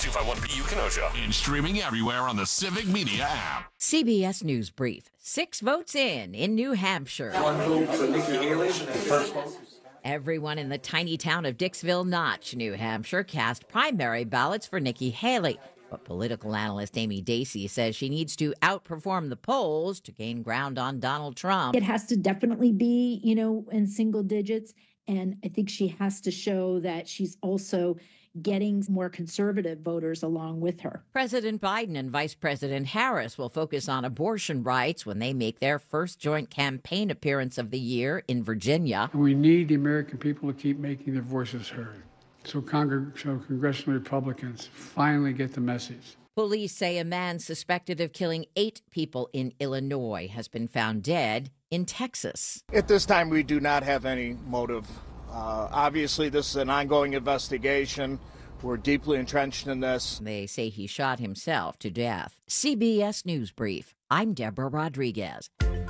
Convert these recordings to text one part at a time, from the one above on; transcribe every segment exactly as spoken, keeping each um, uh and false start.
two five one P U Kenosha. And streaming everywhere on the Civic Media app. C B S News Brief. Six votes in in New Hampshire. One vote for Nikki Haley. First vote. Everyone in the tiny town of Dixville Notch, New Hampshire, cast primary ballots for Nikki Haley. But political analyst Amy Dacey says she needs to outperform the polls to gain ground on Donald Trump. It has to definitely be, you know, in single digits. And I think she has to show that she's also getting more conservative voters along with her. President Biden and Vice President Harris will focus on abortion rights when they make their first joint campaign appearance of the year in Virginia. We need the American people to keep making their voices heard. So, Cong- so congressional Republicans finally get the message. Police say a man suspected of killing eight people in Illinois has been found dead in Texas. At this time, we do not have any motive. Uh, obviously, this is an ongoing investigation. We're deeply entrenched in this. They say he shot himself to death. C B S News Brief. I'm Deborah Rodriguez.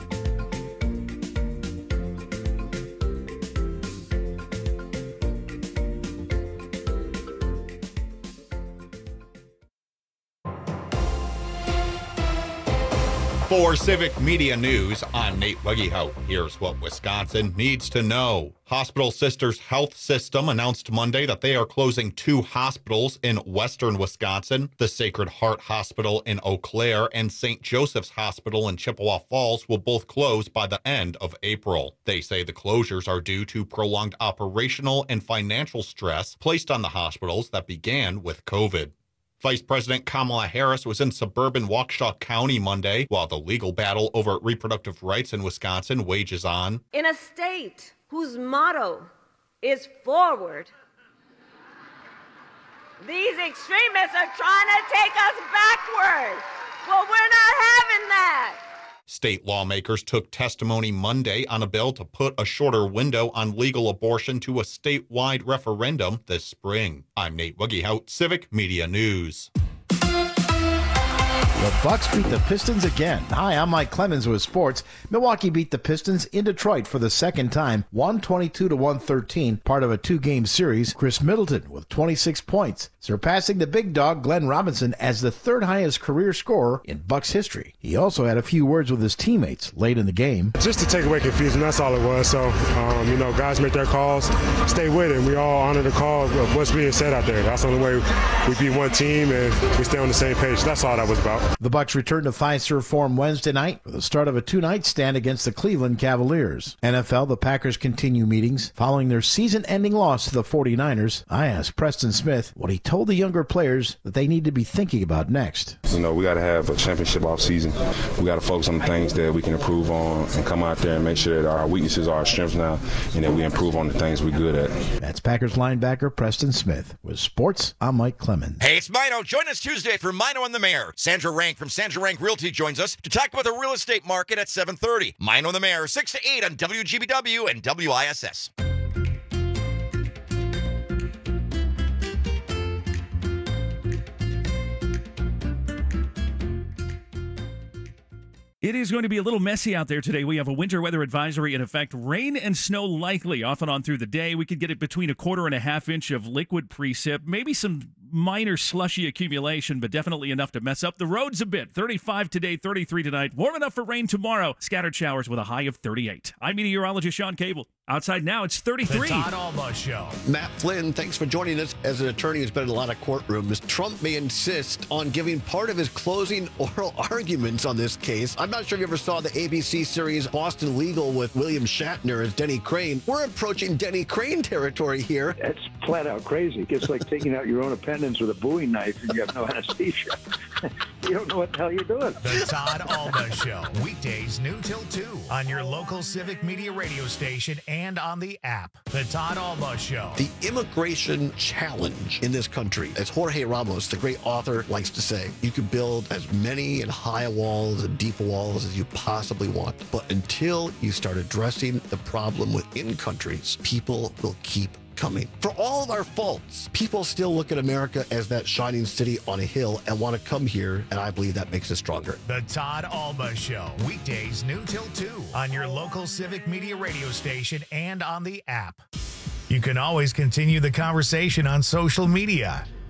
For Civic Media News, I'm Nate Weggehout. Here's what Wisconsin needs to know. Hospital Sisters Health System announced Monday that they are closing two hospitals in western Wisconsin. The Sacred Heart Hospital in Eau Claire and Saint Joseph's Hospital in Chippewa Falls will both close by the end of April. They say the closures are due to prolonged operational and financial stress placed on the hospitals that began with COVID. Vice President Kamala Harris was in suburban Waukesha County Monday while the legal battle over reproductive rights in Wisconsin wages on. In a state whose motto is forward, these extremists are trying to take us backward. Well, we're not having that. State lawmakers took testimony Monday on a bill to put a shorter window on legal abortion to a statewide referendum this spring. I'm Nate Weggehout, Civic Media News. The Bucks beat the Pistons again. Hi, I'm Mike Clemens with sports. Milwaukee beat the Pistons in Detroit for the second time, one twenty-two to one thirteen, part of a two-game series. Chris Middleton with twenty-six points, surpassing the big dog Glenn Robinson as the third highest career scorer in Bucks history. He also had a few words with his teammates late in the game. Just to take away confusion, that's all it was. So, um, you know, guys make their calls, stay with it. We all honor the call of what's being said out there. That's the only way we be one team and we stay on the same page. That's all that was about. The Bucks returned to Fiserv Forum Wednesday night for the start of a two-night stand against the Cleveland Cavaliers. N F L, the Packers continue meetings following their season-ending loss to the forty-niners. I asked Preston Smith what he told the younger players that they need to be thinking about next. You know, we got to have a championship offseason. We got to focus on the things that we can improve on and come out there and make sure that our weaknesses are our strengths now and that we improve on the things we're good at. That's Packers linebacker Preston Smith. With sports, I'm Mike Clemens. Hey, it's Mino. Join us Tuesday for Mino and the Mayor. Sandra Rank from Sandra Rank Realty joins us to talk about the real estate market at seven thirty. Mino and the Mayor, six to eight on W G B W and W I S S. It is going to be a little messy out there today. We have a winter weather advisory in effect. Rain and snow likely off and on through the day. We could get it between a quarter and a half inch of liquid precip, maybe some minor slushy accumulation, but definitely enough to mess up the roads a bit. thirty-five today, thirty-three tonight. Warm enough for rain tomorrow. Scattered showers with a high of thirty-eight. I'm meteorologist Sean Cable. Outside now, it's thirty-three. The Todd Alba Show. Matt Flynn, thanks for joining us. As an attorney who's been in a lot of courtrooms, Trump may insist on giving part of his closing oral arguments on this case. I'm not sure if you ever saw the A B C series Boston Legal with William Shatner as Denny Crane. We're approaching Denny Crane territory here. That's flat out crazy. It's like taking out your own appendix with a Bowie knife and you have no anesthesia. You don't know what the hell you're doing. The Todd Alba Show. Weekdays noon till two on your local Civic Media radio station and on the app. The Todd Alba Show. The immigration challenge in this country, as Jorge Ramos, the great author, likes to say, you can build as many and high walls and deep walls as you possibly want. But until you start addressing the problem within countries, people will keep coming. For all of our faults, people still look at America as that shining city on a hill and want to come here, and I believe that makes us stronger. The Todd Alba Show, weekdays noon till two on your local Civic Media radio station and on the app. You can always continue the conversation on social media.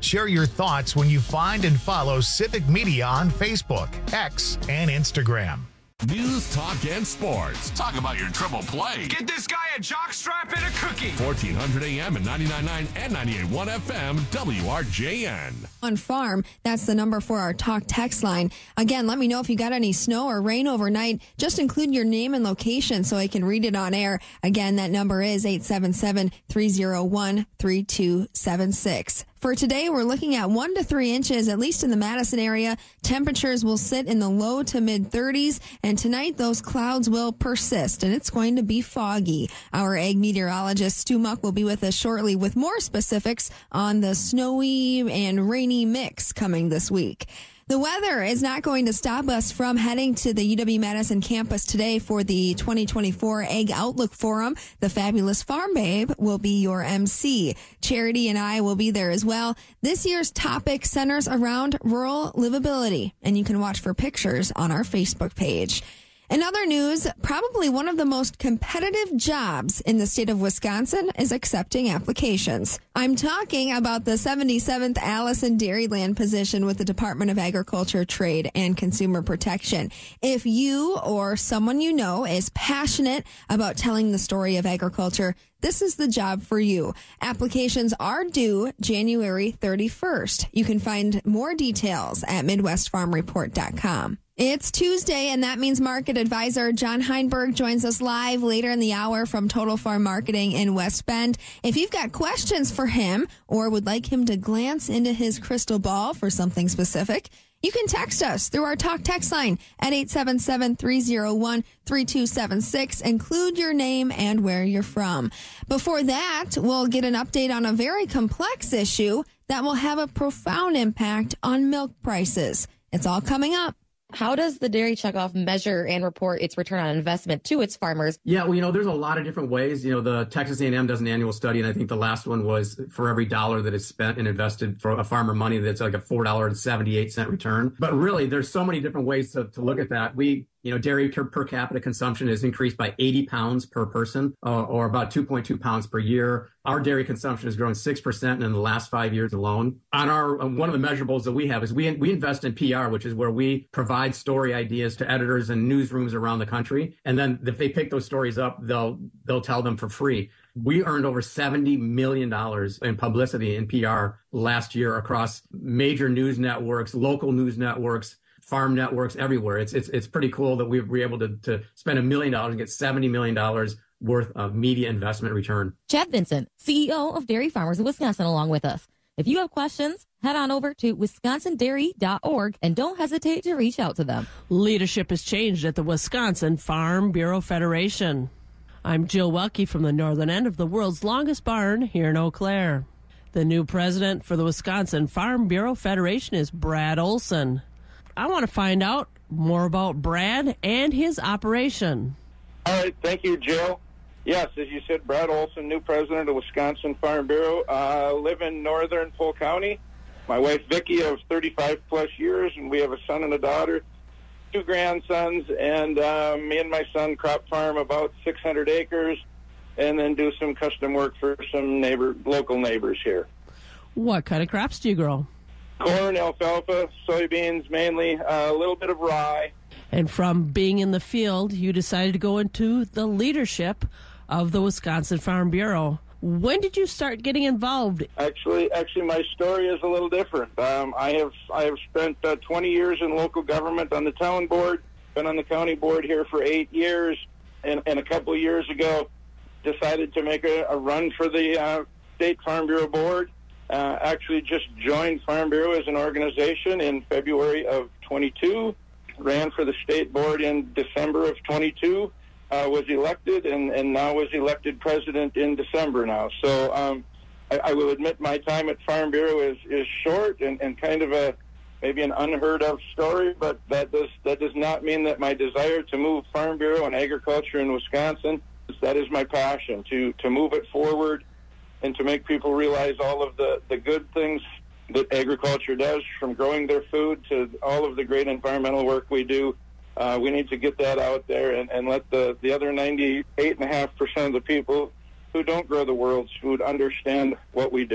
Share your thoughts when you find and follow Civic Media on Facebook, X, and Instagram. News, talk, and sports. Talk about your triple play. Get this guy a jockstrap and a cookie. fourteen hundred A M and ninety-nine point nine and ninety-eight point one F M, W R J N. On farm, that's the number for our talk text line. Again, let me know if you got any snow or rain overnight. Just include your name and location so I can read it on air. Again, that number is eight seven seven, three oh one, three two seven six. For today, we're looking at one to three inches, at least in the Madison area. Temperatures will sit in the low to mid thirties, and tonight those clouds will persist, and it's going to be foggy. Our ag meteorologist Stu Muck will be with us shortly with more specifics on the snowy and rainy mix coming this week. The weather is not going to stop us from heading to the U W-Madison campus today for the twenty twenty-four Ag Outlook Forum. The fabulous Farm Babe will be your M C. Charity and I will be there as well. This year's topic centers around rural livability, and you can watch for pictures on our Facebook page. In other news, probably one of the most competitive jobs in the state of Wisconsin is accepting applications. I'm talking about the seventy-seventh Allison Dairyland position with the Department of Agriculture, Trade, and Consumer Protection. If you or someone you know is passionate about telling the story of agriculture, this is the job for you. Applications are due January thirty-first. You can find more details at midwest farm report dot com. It's Tuesday, and that means market advisor John Heinberg joins us live later in the hour from Total Farm Marketing in West Bend. If you've got questions for him or would like him to glance into his crystal ball for something specific, you can text us through our talk text line at eight seven seven, three oh one, three two seven six. Include your name and where you're from. Before that, we'll get an update on a very complex issue that will have a profound impact on milk prices. It's all coming up. How does the Dairy Checkoff measure and report its return on investment to its farmers? Yeah, well, you know, there's a lot of different ways. You know, the Texas A and M does an annual study, and I think the last one was for every dollar that is spent and invested for a farmer money, that's like a four dollars and seventy-eight cents return. But really, there's so many different ways to, to look at that. We, you know, dairy per, per capita consumption has increased by eighty pounds per person, uh, or about two point two pounds per year. Our dairy consumption has grown six percent in the last five years alone. On our, uh, one of the measurables that we have is we, we invest in P R, which is where we provide story ideas to editors and newsrooms around the country. And then if they pick those stories up, they'll, they'll tell them for free. We earned over seventy million dollars in publicity in P R last year across major news networks, local news networks, farm networks, everywhere. It's it's it's pretty cool that we were able to, to spend a million dollars and get seventy million dollars worth of media investment return. Chad Vincent, C E O of Dairy Farmers of Wisconsin, along with us. If you have questions, head on over to wisconsin dairy dot org and don't hesitate to reach out to them. Leadership has changed at the Wisconsin Farm Bureau Federation. I'm Jill Welke from the northern end of the world's longest barn here in Eau Claire. The new president for the Wisconsin Farm Bureau Federation is Brad Olson. I want to find out more about Brad and his operation. All right. Thank you, Jill. Yes, as you said, Brad Olson, new president of Wisconsin Farm Bureau. I uh, live in northern Polk County. My wife, Vicki, of thirty-five plus years, and we have a son and a daughter, two grandsons, and uh, me and my son crop farm about six hundred acres and then do some custom work for some neighbor, local neighbors here. What kind of crops do you grow? Corn, alfalfa, soybeans mainly, uh, a little bit of rye. And from being in the field, you decided to go into the leadership of the Wisconsin Farm Bureau. When did you start getting involved? Actually, actually, my story is a little different. Um, I have I have spent uh, twenty years in local government on the town board, been on the county board here for eight years, and, and a couple of years ago decided to make a, a run for the uh, State Farm Bureau Board. Uh, actually just joined Farm Bureau as an organization in February of twenty-two, ran for the state board in December of twenty-two, uh, was elected, and, and now was elected president in December now. So um, I, I will admit my time at Farm Bureau is, is short and, and kind of a maybe an unheard of story, but that does that does not mean that my desire to move Farm Bureau and agriculture in Wisconsin, that is my passion, to, to move it forward and to make people realize all of the, the good things that agriculture does, from growing their food to all of the great environmental work we do. Uh, we need to get that out there and, and let the, the other ninety-eight point five percent of the people who don't grow the world's food understand what we do.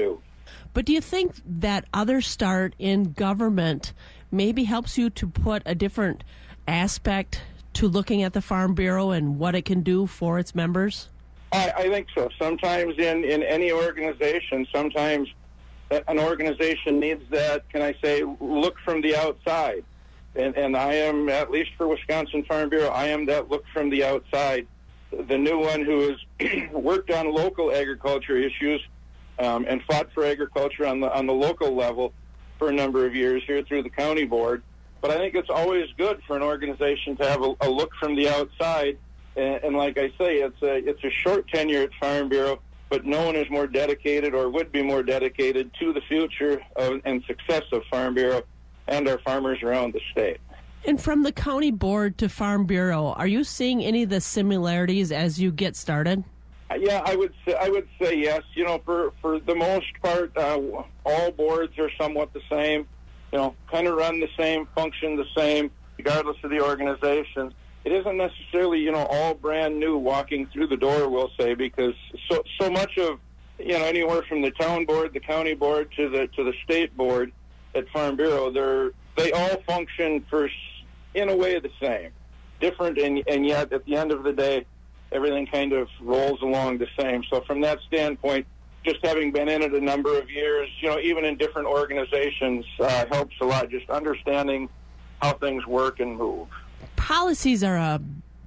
But do you think that other start in government maybe helps you to put a different aspect to looking at the Farm Bureau and what it can do for its members? I, I think so. Sometimes in, in any organization, sometimes an organization needs that, can I say, look from the outside. And, and I am, at least for Wisconsin Farm Bureau, I am that look from the outside. The new one who has worked on local agriculture issues um, and fought for agriculture on the on the local level for a number of years here through the county board. But I think it's always good for an organization to have a, a look from the outside. And, and like I say, it's a it's a short tenure at Farm Bureau, but no one is more dedicated or would be more dedicated to the future of, and success of Farm Bureau and our farmers around the state. And from the county board to Farm Bureau, are you seeing any of the similarities as you get started? Yeah, I would say, I would say yes. You know, for, for the most part, uh, all boards are somewhat the same. You know, kind of run the same, function the same, regardless of the organization. It isn't necessarily, you know, all brand new walking through the door, we'll say, because so so much of, you know, anywhere from the town board, the county board, to the to the state board at Farm Bureau, they're they all function for, in a way, the same, different, and and yet at the end of the day, everything kind of rolls along the same. So from that standpoint, just having been in it a number of years, you know, even in different organizations, uh, helps a lot. Just understanding how things work and move. Policies are a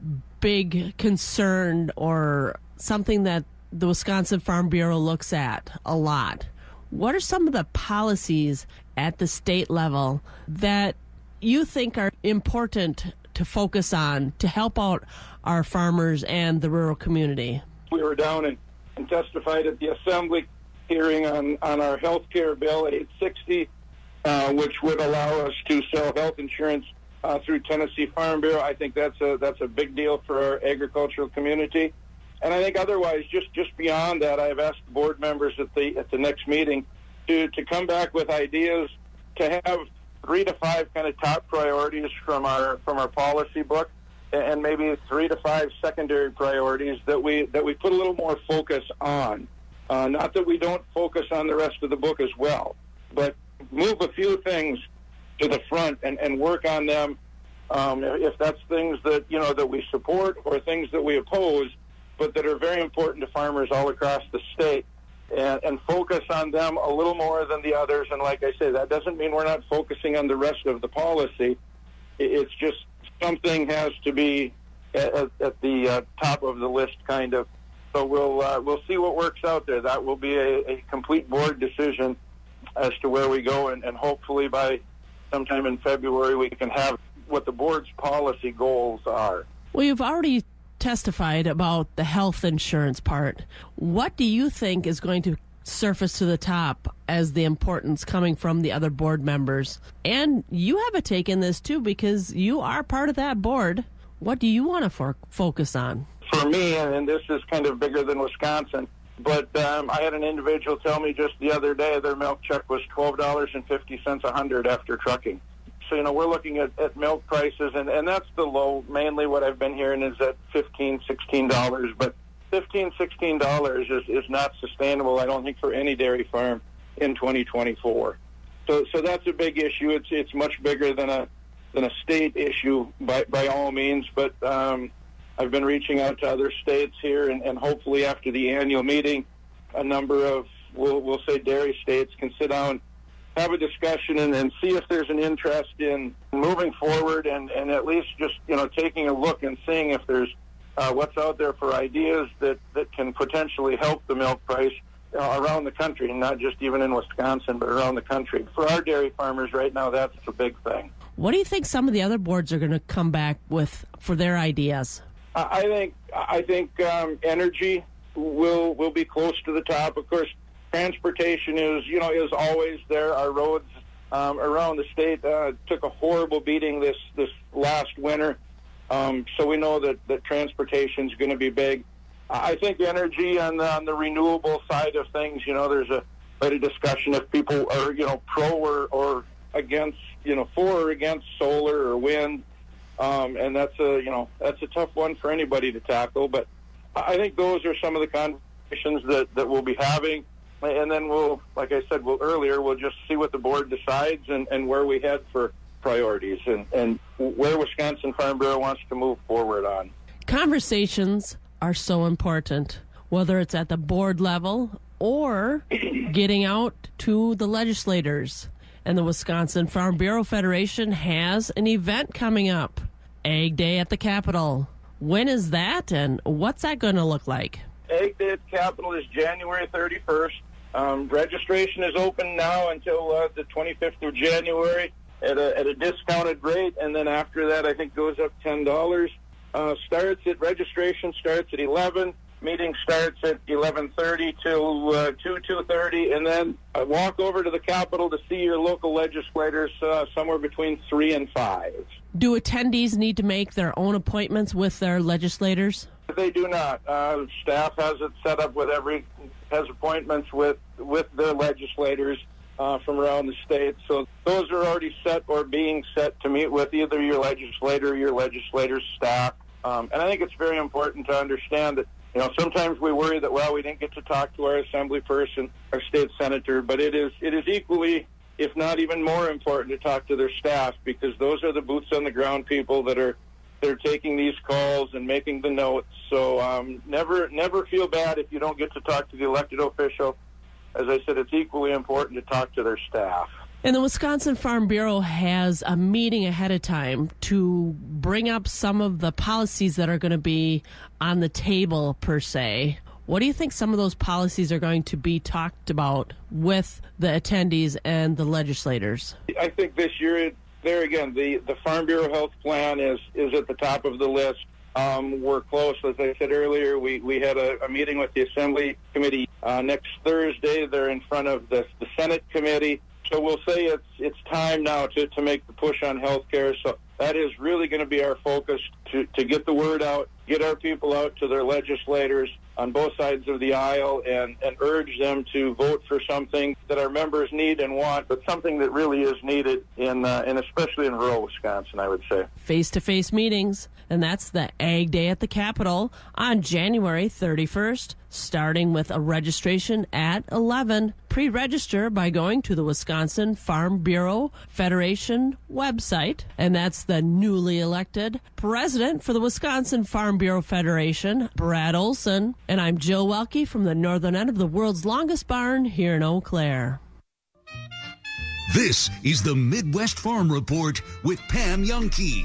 big concern or something that the Wisconsin Farm Bureau looks at a lot. What are some of the policies at the state level that you think are important to focus on to help out our farmers and the rural community? We were down and, and testified at the Assembly hearing on, on our health care bill, eight sixty, uh, which would allow us to sell health insurance uh, through Tennessee Farm Bureau. I think that's a that's a big deal for our agricultural community. And I think otherwise, just, just beyond that, I've asked board members at the at the next meeting to, to come back with ideas to have three to five kind of top priorities from our from our policy book, and maybe three to five secondary priorities that we that we put a little more focus on. Uh, not that we don't focus on the rest of the book as well, but move a few things to the front and, and work on them. Um, if that's things that you know that we support or things that we oppose, but that are very important to farmers all across the state, and, and focus on them a little more than the others. And like I say, that doesn't mean we're not focusing on the rest of the policy. It's just something has to be at, at the uh, top of the list, kind of. So we'll uh, we'll see what works out there. That will be a, a complete board decision as to where we go, and, and hopefully by sometime in February we can have what the board's policy goals are. Well, you've already testified about the health insurance part. What do you think is going to surface to the top as the importance coming from the other board members? And you have a take in this too, because you are part of that board. What do you want to for- focus on? For me, and this is kind of bigger than Wisconsin, but um, I had an individual tell me just the other day their milk check was twelve dollars and fifty cents a hundred after trucking. So, you know, we're looking at, at milk prices, and, and that's the low. Mainly what I've been hearing is at fifteen dollars, sixteen dollars, but fifteen dollars, sixteen dollars is, is not sustainable, I don't think, for any dairy farm in twenty twenty-four. So so that's a big issue. It's it's much bigger than a than a state issue by, by all means, but um, I've been reaching out to other states here, and, and hopefully after the annual meeting, a number of, we'll, we'll say dairy states can sit down, have a discussion, and, and see if there's an interest in moving forward and, and at least just, you know, taking a look and seeing if there's uh, what's out there for ideas that, that can potentially help the milk price uh, around the country, not just even in Wisconsin, but around the country. For our dairy farmers right now, that's a big thing. What do you think some of the other boards are going to come back with for their ideas? I think I think um, energy will will be close to the top. Of course, transportation is you know is always there. Our roads um, around the state uh, took a horrible beating this this last winter, um, so we know that that transportation is going to be big. I think energy on the on the renewable side of things. You know, there's a bit of discussion if people are you know pro or, or against you know for or against solar or wind. Um, and that's a you know that's a tough one for anybody to tackle. But I think those are some of the conversations that, that we'll be having. and then we'll, like I said well, earlier, we'll just see what the board decides and, and where we head for priorities and, and where Wisconsin Farm Bureau wants to move forward on. Conversations are so important, whether it's at the board level or getting out to the legislators. And the Wisconsin Farm Bureau Federation has an event coming up, Ag Day at the Capitol. When is that, and what's that going to look like? Ag Day at the Capitol is January thirty-first. Um, registration is open now until uh, the twenty-fifth of January at a, at a discounted rate, and then after that I think goes up ten dollars. Uh, starts at registration starts at eleven. Meeting starts at eleven thirty till uh, two, two thirty, and then I walk over to the Capitol to see your local legislators uh, somewhere between three and five. Do attendees need to make their own appointments with their legislators? They do not. Uh, staff has it set up with every, has appointments with, with their legislators uh, from around the state. So those are already set or being set to meet with either your legislator or your legislator's staff. Um, and I think it's very important to understand that, you know, sometimes we worry that, well, we didn't get to talk to our assembly person, our state senator, but it is it is equally, if not even more important, to talk to their staff, because those are the boots on the ground people that are they're taking these calls and making the notes. So um, never never feel bad if you don't get to talk to the elected official. As I said, it's equally important to talk to their staff. And the Wisconsin Farm Bureau has a meeting ahead of time to bring up some of the policies that are going to be on the table, per se. What do you think some of those policies are going to be talked about with the attendees and the legislators? I think this year, there again, the, the Farm Bureau Health Plan is, is at the top of the list. Um, we're close. As I said earlier, we, we had a, a meeting with the Assembly Committee uh, next Thursday. They're in front of the, the Senate Committee. So we'll say it's it's time now to, to make the push on health care. So that is really going to be our focus, to, to get the word out, get our people out to their legislators on both sides of the aisle and, and urge them to vote for something that our members need and want, but something that really is needed, in uh, and especially in rural Wisconsin, I would say. Face-to-face meetings, and that's the Ag Day at the Capitol on January thirty-first, starting with a registration at eleven. Pre-register by going to the Wisconsin Farm Bureau Federation website, and that's the newly elected president for the Wisconsin Farm Bureau Federation, Brad Olson. And I'm Jill Welke from the northern end of the world's longest barn here in Eau Claire. This is the Midwest Farm Report with Pam Youngkey.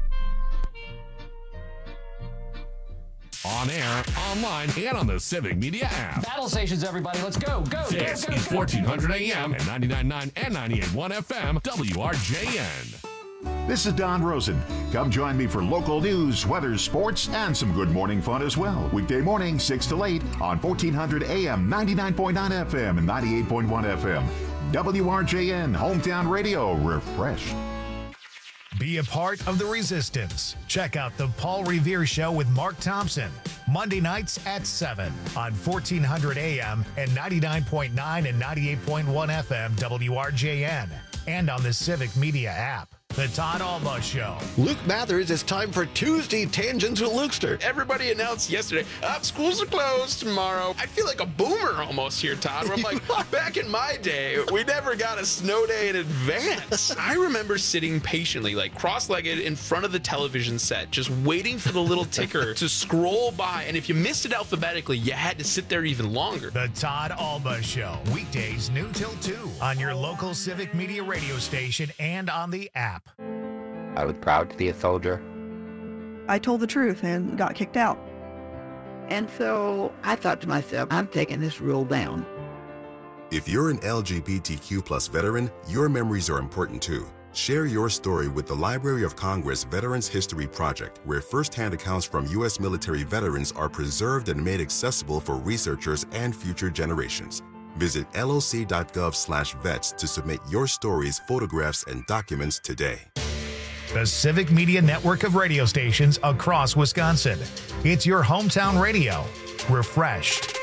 On air, online, and on the Civic Media app. Battle stations, everybody. Let's go, go, This go, go, is go. fourteen hundred A M and ninety-nine point nine and ninety-eight point one F M, W R J N. This is Don Rosen. Come join me for local news, weather, sports, and some good morning fun as well. Weekday morning, six to eight on fourteen hundred A M, ninety-nine point nine F M, and ninety-eight point one F M. W R J N, Hometown Radio, refreshed. Be a part of the resistance. Check out the Paul Revere Show with Mark Thompson, Monday nights at seven on fourteen hundred A M and ninety-nine point nine and ninety-eight point one F M W R J N, and on the Civic Media app. The Todd Alba Show. Luke Mathers, it's time for Tuesday Tangents with Lukester. Everybody announced yesterday, oh, schools are closed tomorrow. I feel like a boomer almost here, Todd, where I'm like, back in my day, we never got a snow day in advance. I remember sitting patiently, like cross-legged in front of the television set, just waiting for the little ticker to scroll by. And if you missed it alphabetically, you had to sit there even longer. The Todd Alba Show. Weekdays noon till two on your local Civic Media radio station and on the app. I was proud to be a soldier. I told the truth and got kicked out. And so I thought to myself, I'm taking this rule down. If you're an L G B T Q plus veteran, your memories are important too. Share your story with the Library of Congress Veterans History Project, where firsthand accounts from U S military veterans are preserved and made accessible for researchers and future generations. Visit L O C dot gov slash vets to submit your stories, photographs, and documents today. The Civic Media network of radio stations across Wisconsin. It's your hometown radio. Refreshed.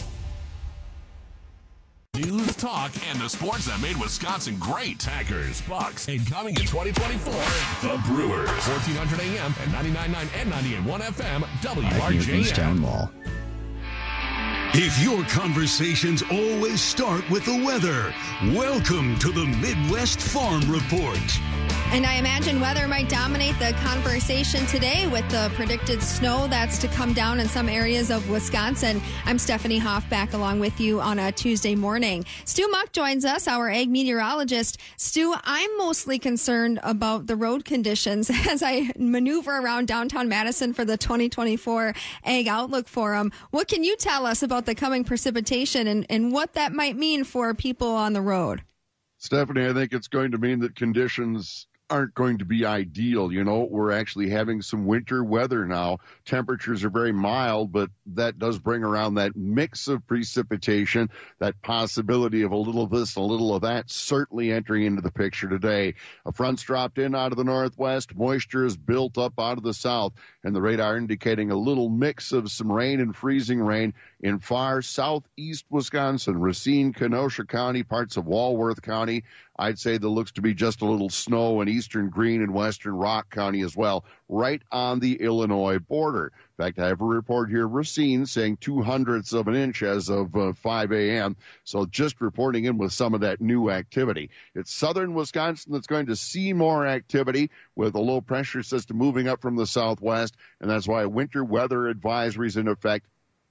News, talk, and the sports that made Wisconsin great. Packers, Bucks, and coming in twenty twenty-four, the Brewers. fourteen hundred A M and ninety-nine point nine and ninety-eight point one F M, W R J N. Town Mall. If your conversations always start with the weather, welcome to the Midwest Farm Report. And I imagine weather might dominate the conversation today with the predicted snow that's to come down in some areas of Wisconsin. I'm Stephanie Hoff, back along with you on a Tuesday morning. Stu Muck joins us, our ag meteorologist. Stu, I'm mostly concerned about the road conditions as I maneuver around downtown Madison for the twenty twenty-four Ag Outlook Forum. What can you tell us about the coming precipitation and, and what that might mean for people on the road? Stephanie, I think it's going to mean that conditions aren't going to be ideal. You know, we're actually having some winter weather now. Temperatures are very mild, but that does bring around that mix of precipitation, that possibility of a little of this, a little of that, certainly entering into the picture today. A front's dropped in out of the northwest. Moisture is built up out of the south, and the radar indicating a little mix of some rain and freezing rain in far southeast Wisconsin, Racine, Kenosha County, parts of Walworth County. I'd say there looks to be just a little snow in eastern Greene and western Rock County as well, right on the Illinois border. In fact, I have a report here, Racine, saying two hundredths of an inch as of uh, five a.m., so just reporting in with some of that new activity. It's southern Wisconsin that's going to see more activity with a low-pressure system moving up from the southwest, and that's why winter weather advisory is in effect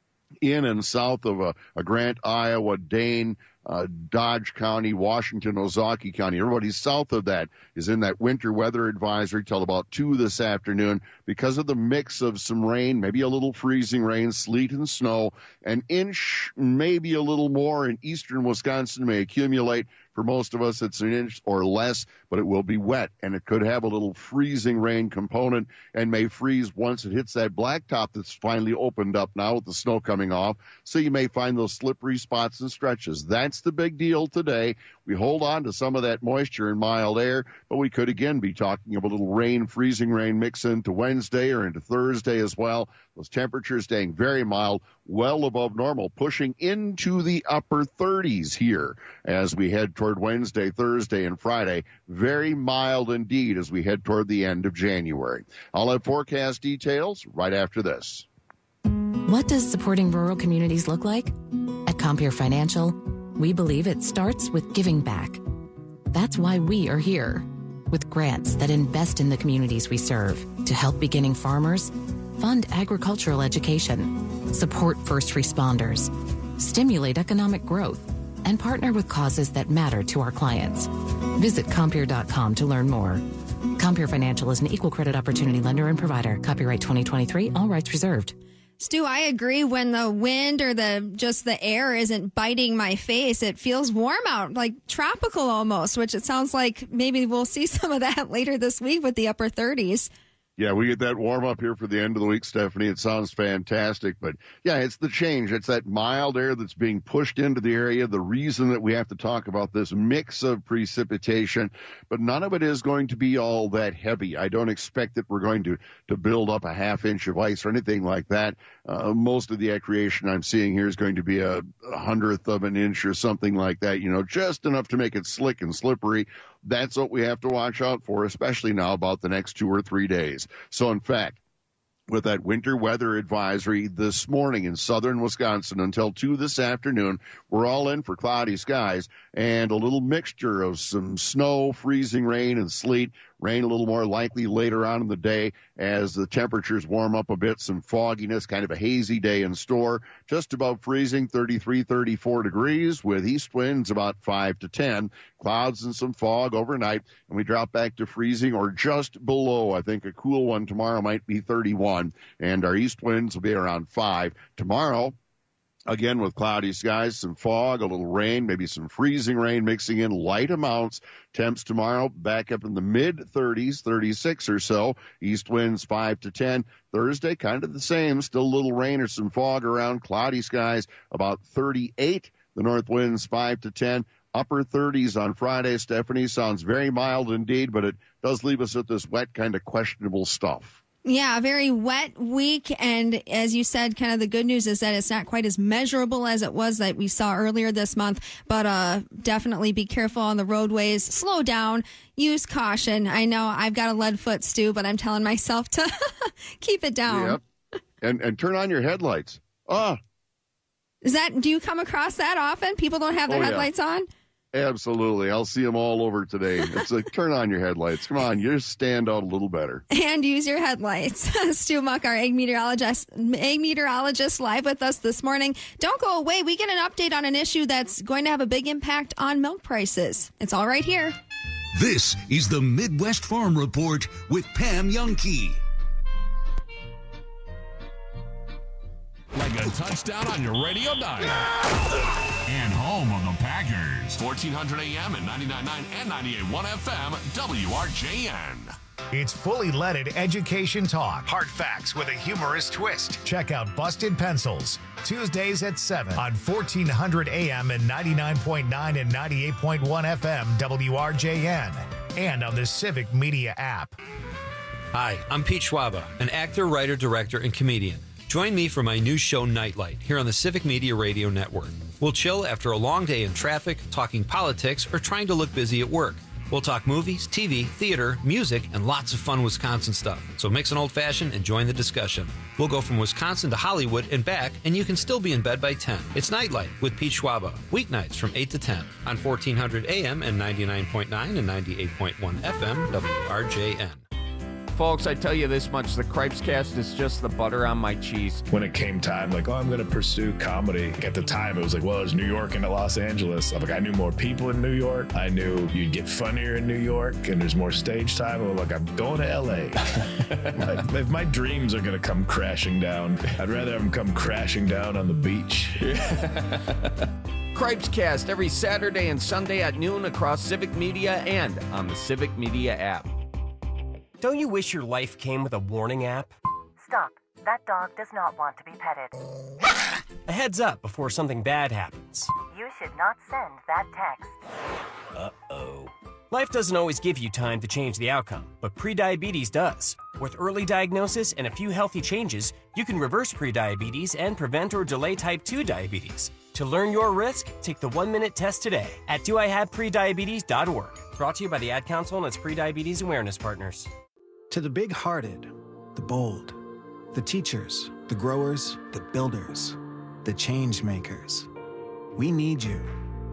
in and south of uh, a Grant, Iowa, Dane, uh, Dodge County, Washington, Ozaukee County. Everybody south of that is in that winter weather advisory till about two this afternoon because of the mix of some rain, maybe a little freezing rain, sleet and snow. An inch, maybe a little more in eastern Wisconsin may accumulate. For most of us, it's an inch or less, but it will be wet, and it could have a little freezing rain component and may freeze once it hits that blacktop that's finally opened up now with the snow coming off. So you may find those slippery spots and stretches. That's the big deal today. We hold on to some of that moisture and mild air, but we could again be talking of a little rain, freezing rain mix into Wednesday or into Thursday as well. Those temperatures staying very mild, well above normal, pushing into the upper thirties here as we head toward Wednesday, Thursday, and Friday. Very mild indeed as we head toward the end of January. I'll have forecast details right after this. What does supporting rural communities look like? At Compeer Financial, we believe it starts with giving back. That's why we are here, with grants that invest in the communities we serve to help beginning farmers, fund agricultural education, support first responders, stimulate economic growth, and partner with causes that matter to our clients. Visit Compeer dot com to learn more. Compeer Financial is an equal credit opportunity lender and provider. Copyright twenty twenty-three, all rights reserved. Stu, I agree. When the wind or the just the air isn't biting my face, it feels warm out, like tropical almost, which it sounds like maybe we'll see some of that later this week with the upper thirties. Yeah, we get that warm up here for the end of the week, Stephanie. It sounds fantastic. But, yeah, it's the change. It's that mild air that's being pushed into the area, the reason that we have to talk about this mix of precipitation. But none of it is going to be all that heavy. I don't expect that we're going to, to build up a half inch of ice or anything like that. Uh, most of the accretion I'm seeing here is going to be a, a hundredth of an inch or something like that, you know, just enough to make it slick and slippery. That's what we have to watch out for, especially now about the next two or three days. So, in fact, with that winter weather advisory this morning in southern Wisconsin until two this afternoon, we're all in for cloudy skies and a little mixture of some snow, freezing rain, and sleet. Rain a little more likely later on in the day as the temperatures warm up a bit, some fogginess, kind of a hazy day in store. Just about freezing, thirty-three, thirty-four degrees with east winds about five to ten. Clouds and some fog overnight, and we drop back to freezing or just below. I think a cool one tomorrow might be thirty-one, and our east winds will be around five. Tomorrow, again, with cloudy skies, some fog, a little rain, maybe some freezing rain mixing in light amounts. Temps tomorrow back up in the mid-thirties, thirty-six or so. East winds five to ten. Thursday, kind of the same. Still a little rain or some fog around. Cloudy skies, about thirty-eight. The north winds five to ten. Upper thirties on Friday. Stephanie, sounds very mild indeed, but it does leave us at this wet, kind of questionable stuff. Yeah, a very wet week. And as you said, kind of the good news is that it's not quite as measurable as it was that we saw earlier this month. But uh, definitely be careful on the roadways. Slow down. Use caution. I know I've got a lead foot, Stu, but I'm telling myself to keep it down. Yep. And, and turn on your headlights. Ah. Is that, do you come across that often? People don't have their Oh, yeah. headlights on? Absolutely. I'll see them all over today. It's like, turn on your headlights. Come on, you just stand out a little better. And use your headlights. Stu Muck, our egg meteorologist, egg meteorologist, live with us this morning. Don't go away. We get an update on an issue that's going to have a big impact on milk prices. It's all right here. This is the Midwest Farm Report with Pam Youngkey. Like a touchdown on your radio dial. And home of the Packers. fourteen hundred A M and ninety-nine point nine and ninety-eight point one F M, W R J N. It's fully leaded education talk. Hard facts with a humorous twist. Check out Busted Pencils, Tuesdays at seven on fourteen hundred A M and ninety-nine point nine and ninety-eight point one F M, W R J N. And on the Civic Media app. Hi, I'm Pete Schwaba, an actor, writer, director, and comedian. Join me for my new show, Nightlight, here on the Civic Media Radio Network. We'll chill after a long day in traffic, talking politics, or trying to look busy at work. We'll talk movies, T V, theater, music, and lots of fun Wisconsin stuff. So mix an old-fashioned and join the discussion. We'll go from Wisconsin to Hollywood and back, and you can still be in bed by ten. It's Nightlight with Pete Schwaba, weeknights from eight to ten on fourteen hundred A M and ninety-nine point nine and ninety-eight point one F M, W R J N. Folks, I tell you this much, the Cripescast is just the butter on my cheese. When it came time, like, oh, I'm going to pursue comedy. At the time, it was like, well, it's New York and Los Angeles. I'm like, I knew more people in New York. I knew you'd get funnier in New York, and there's more stage time. I'm like, I'm going to L A. Like, if my dreams are going to come crashing down, I'd rather have them come crashing down on the beach. Cripescast every Saturday and Sunday at noon across Civic Media and on the Civic Media app. Don't you wish your life came with a warning app? Stop. That dog does not want to be petted. A heads up before something bad happens. You should not send that text. Uh-oh. Life doesn't always give you time to change the outcome, but prediabetes does. With early diagnosis and a few healthy changes, you can reverse prediabetes and prevent or delay type two diabetes. To learn your risk, take the one-minute test today at do I have prediabetes dot org. Brought to you by the Ad Council and its prediabetes awareness partners. To the big-hearted, the bold, the teachers, the growers, the builders, the change makers. We need you.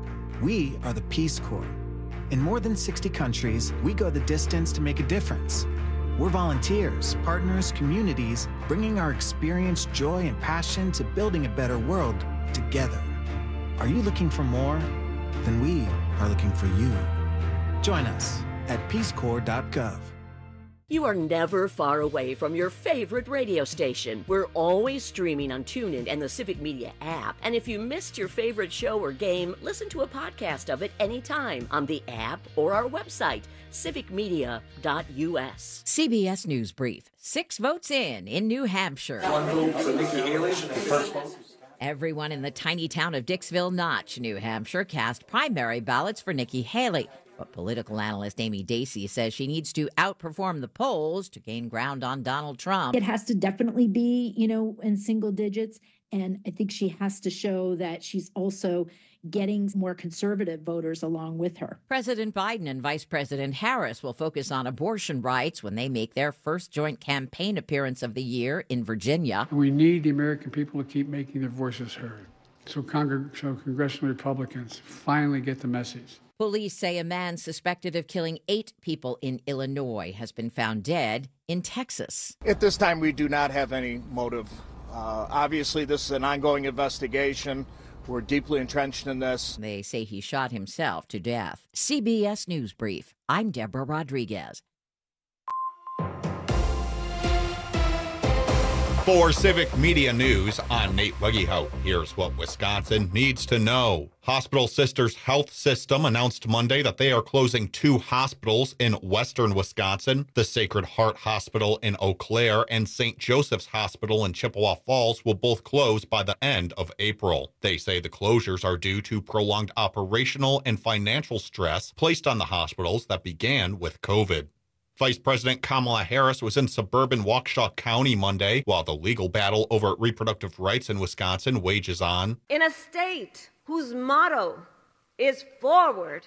We are the Peace Corps. In more than sixty countries, we go the distance to make a difference. We're volunteers, partners, communities, bringing our experience, joy, and passion to building a better world together. Are you looking for more? Then we are looking for you. Join us at peace corps dot gov. You are never far away from your favorite radio station. We're always streaming on TuneIn and the Civic Media app. And if you missed your favorite show or game, listen to a podcast of it anytime on the app or our website, civic media dot U S. C B S News Brief. Six votes in in New Hampshire. One vote for Nikki Haley. First vote. Everyone in the tiny town of Dixville Notch, New Hampshire, cast primary ballots for Nikki Haley. But political analyst Amy Dacey says she needs to outperform the polls to gain ground on Donald Trump. It has to definitely be, you know, in single digits. And I think she has to show that she's also getting more conservative voters along with her. President Biden and Vice President Harris will focus on abortion rights when they make their first joint campaign appearance of the year in Virginia. We need the American people to keep making their voices heard. So, Cong- so congressional Republicans finally get the message. Police say a man suspected of killing eight people in Illinois has been found dead in Texas. At this time, we do not have any motive. Uh, obviously, this is an ongoing investigation. We're deeply entrenched in this. They say he shot himself to death. C B S News Brief. I'm Deborah Rodriguez. For Civic Media News, I'm Nate Weggehout. Here's what Wisconsin needs to know. Hospital Sisters Health System announced Monday that they are closing two hospitals in western Wisconsin. The Sacred Heart Hospital in Eau Claire and Saint Joseph's Hospital in Chippewa Falls will both close by the end of April. They say the closures are due to prolonged operational and financial stress placed on the hospitals that began with COVID. Vice President Kamala Harris was in suburban Waukesha County Monday while the legal battle over reproductive rights in Wisconsin wages on. In a state whose motto is forward,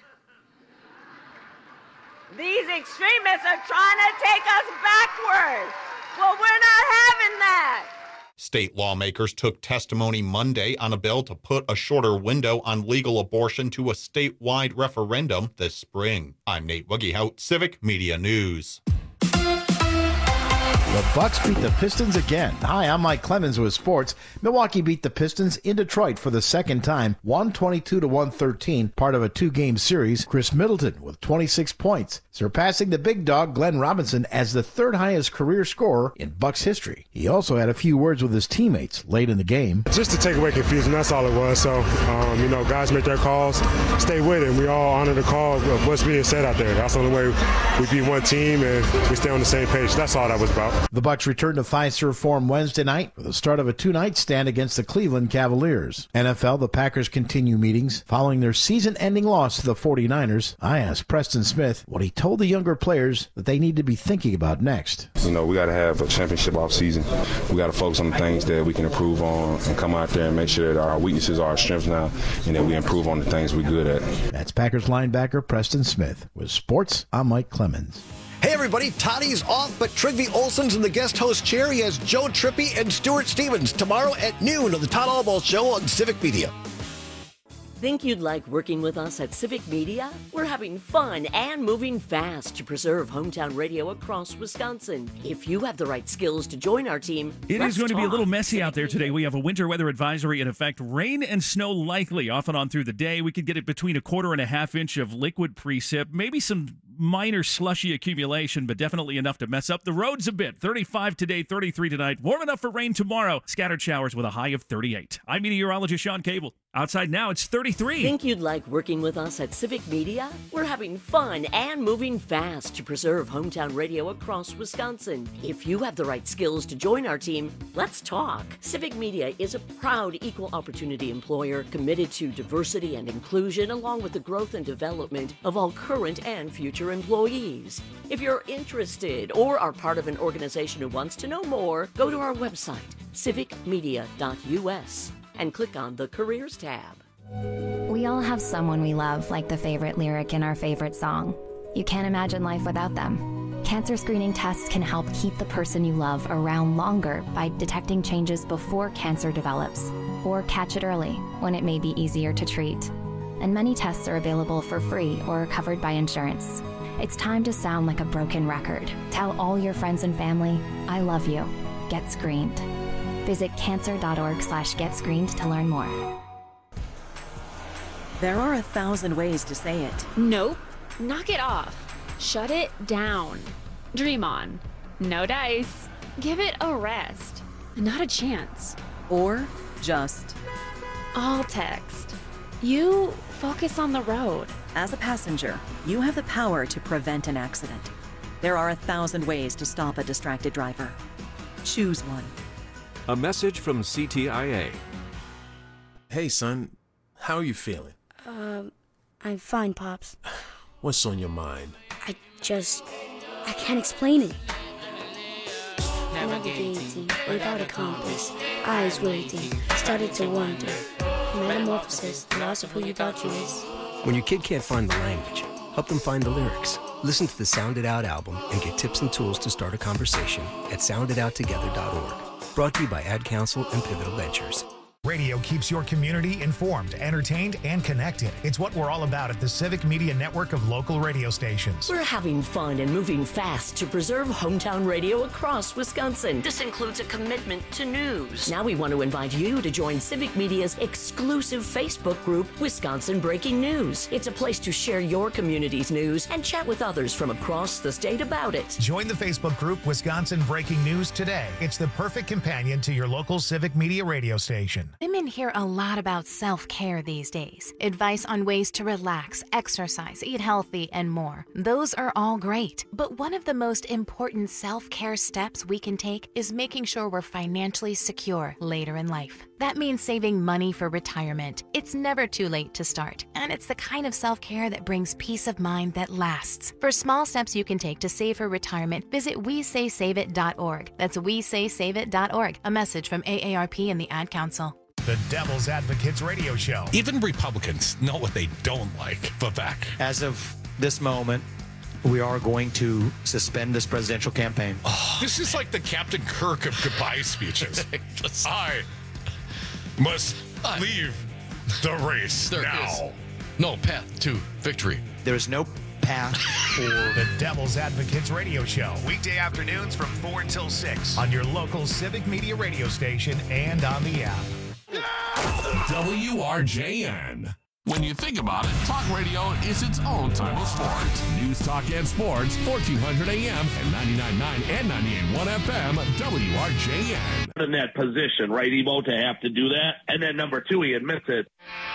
these extremists are trying to take us backward. Well, we're not having that. State lawmakers took testimony Monday on a bill to put a shorter window on legal abortion to a statewide referendum this spring. I'm Nate Woogiehout, Civic Media News. The Bucks beat the Pistons again. Hi, I'm Mike Clemens with sports. Milwaukee beat the Pistons in Detroit for the second time, one twenty-two to one thirteen, part of a two-game series. Chris Middleton with twenty-six points, surpassing the big dog Glenn Robinson as the third highest career scorer in Bucks history. He also had a few words with his teammates late in the game. Just to take away confusion, that's all it was. So, um, you know, guys make their calls, stay with it. We all honor the call of what's being said out there. That's the only way we be one team and we stay on the same page. That's all that was about. The Bucks returned to Fiserv Forum Wednesday night for the start of a two-night stand against the Cleveland Cavaliers. N F L, the Packers continue meetings following their season-ending loss to the forty-niners. I asked Preston Smith what he told the younger players that they need to be thinking about next. You know, we got to have a championship offseason. We got to focus on the things that we can improve on and come out there and make sure that our weaknesses are our strengths now and that we improve on the things we're good at. That's Packers linebacker Preston Smith. With sports, I'm Mike Clemens. Hey everybody, Toddy's off, but Trygve Olsen's in the guest host chair. He has Joe Trippi and Stuart Stevens tomorrow at noon on the Todd Albaugh Show on Civic Media. Think you'd like working with us at Civic Media? We're having fun and moving fast to preserve hometown radio across Wisconsin. If you have the right skills to join our team, it let's is going talk. to be a little messy out there today. We have a winter weather advisory in effect. Rain and snow likely off and on through the day. We could get it between a quarter and a half inch of liquid precip, maybe some minor slushy accumulation, but definitely enough to mess up the roads a bit. thirty-five today, thirty-three tonight. Warm enough for rain tomorrow. Scattered showers with a high of thirty-eight. I'm meteorologist Sean Cable. Outside now, it's thirty-three. Think you'd like working with us at Civic Media? We're having fun and moving fast to preserve hometown radio across Wisconsin. If you have the right skills to join our team, let's talk. Civic Media is a proud equal opportunity employer committed to diversity and inclusion, along with the growth and development of all current and future employees. If you're interested or are part of an organization who wants to know more, go to our website, civic media dot u s, and click on the Careers tab. We all have someone we love, like the favorite lyric in our favorite song. You can't imagine life without them. Cancer screening tests can help keep the person you love around longer by detecting changes before cancer develops, or catch it early when it may be easier to treat. And many tests are available for free or covered by insurance. It's time to sound like a broken record. Tell all your friends and family, I love you. Get screened. Visit cancer.org slash get screened to learn more. There are a thousand ways to say it. Nope. Knock it off. Shut it down. Dream on. No dice. Give it a rest. Not a chance. Or just all text. You focus on the road. As a passenger, you have the power to prevent an accident. There are a thousand ways to stop a distracted driver. Choose one. A message from C T I A. Hey, son. How are you feeling? Um, I'm fine, Pops. What's on your mind? I just... I can't explain it. Navigating without a compass, eyes waiting, started to wonder. Metamorphosis, the loss of who you thought you was. When your kid can't find the language, help them find the lyrics. Listen to the Sound It Out album and get tips and tools to start a conversation at sound it out together dot org. Brought to you by Ad Council and Pivotal Ventures. Radio keeps your community informed, entertained, and connected. It's what we're all about at the Civic Media Network of local radio stations. We're having fun and moving fast to preserve hometown radio across Wisconsin. This includes a commitment to news. Now we want to invite you to join Civic Media's exclusive Facebook group, Wisconsin Breaking News. It's a place to share your community's news and chat with others from across the state about it. Join the Facebook group Wisconsin Breaking News today. It's the perfect companion to your local Civic Media radio station. Women hear a lot about self-care these days. Advice on ways to relax, exercise, eat healthy, and more. Those are all great. But one of the most important self-care steps we can take is making sure we're financially secure later in life. That means saving money for retirement. It's never too late to start, and it's the kind of self-care that brings peace of mind that lasts. For small steps you can take to save for retirement, visit we say save it dot org. That's we say save it dot org. A message from A A R P and the Ad Council. The Devil's Advocates radio show. Even Republicans know what they don't like. Vivek. As of this moment, we are going to suspend this presidential campaign. Oh, this is like the Captain Kirk of goodbye speeches. I must I, leave the race there now. Is no path to victory. There is no path for the Devil's Advocates Radio Show. Weekday afternoons from four until six on your local Civic Media radio station and on the app. W R J N. When you think about it, talk radio is its own type of sports. News, talk, and sports, fourteen hundred A M and ninety-nine point nine and ninety-eight point one F M, W R J N. In that position, right, Emo, to have to do that? And then number two, he admits it.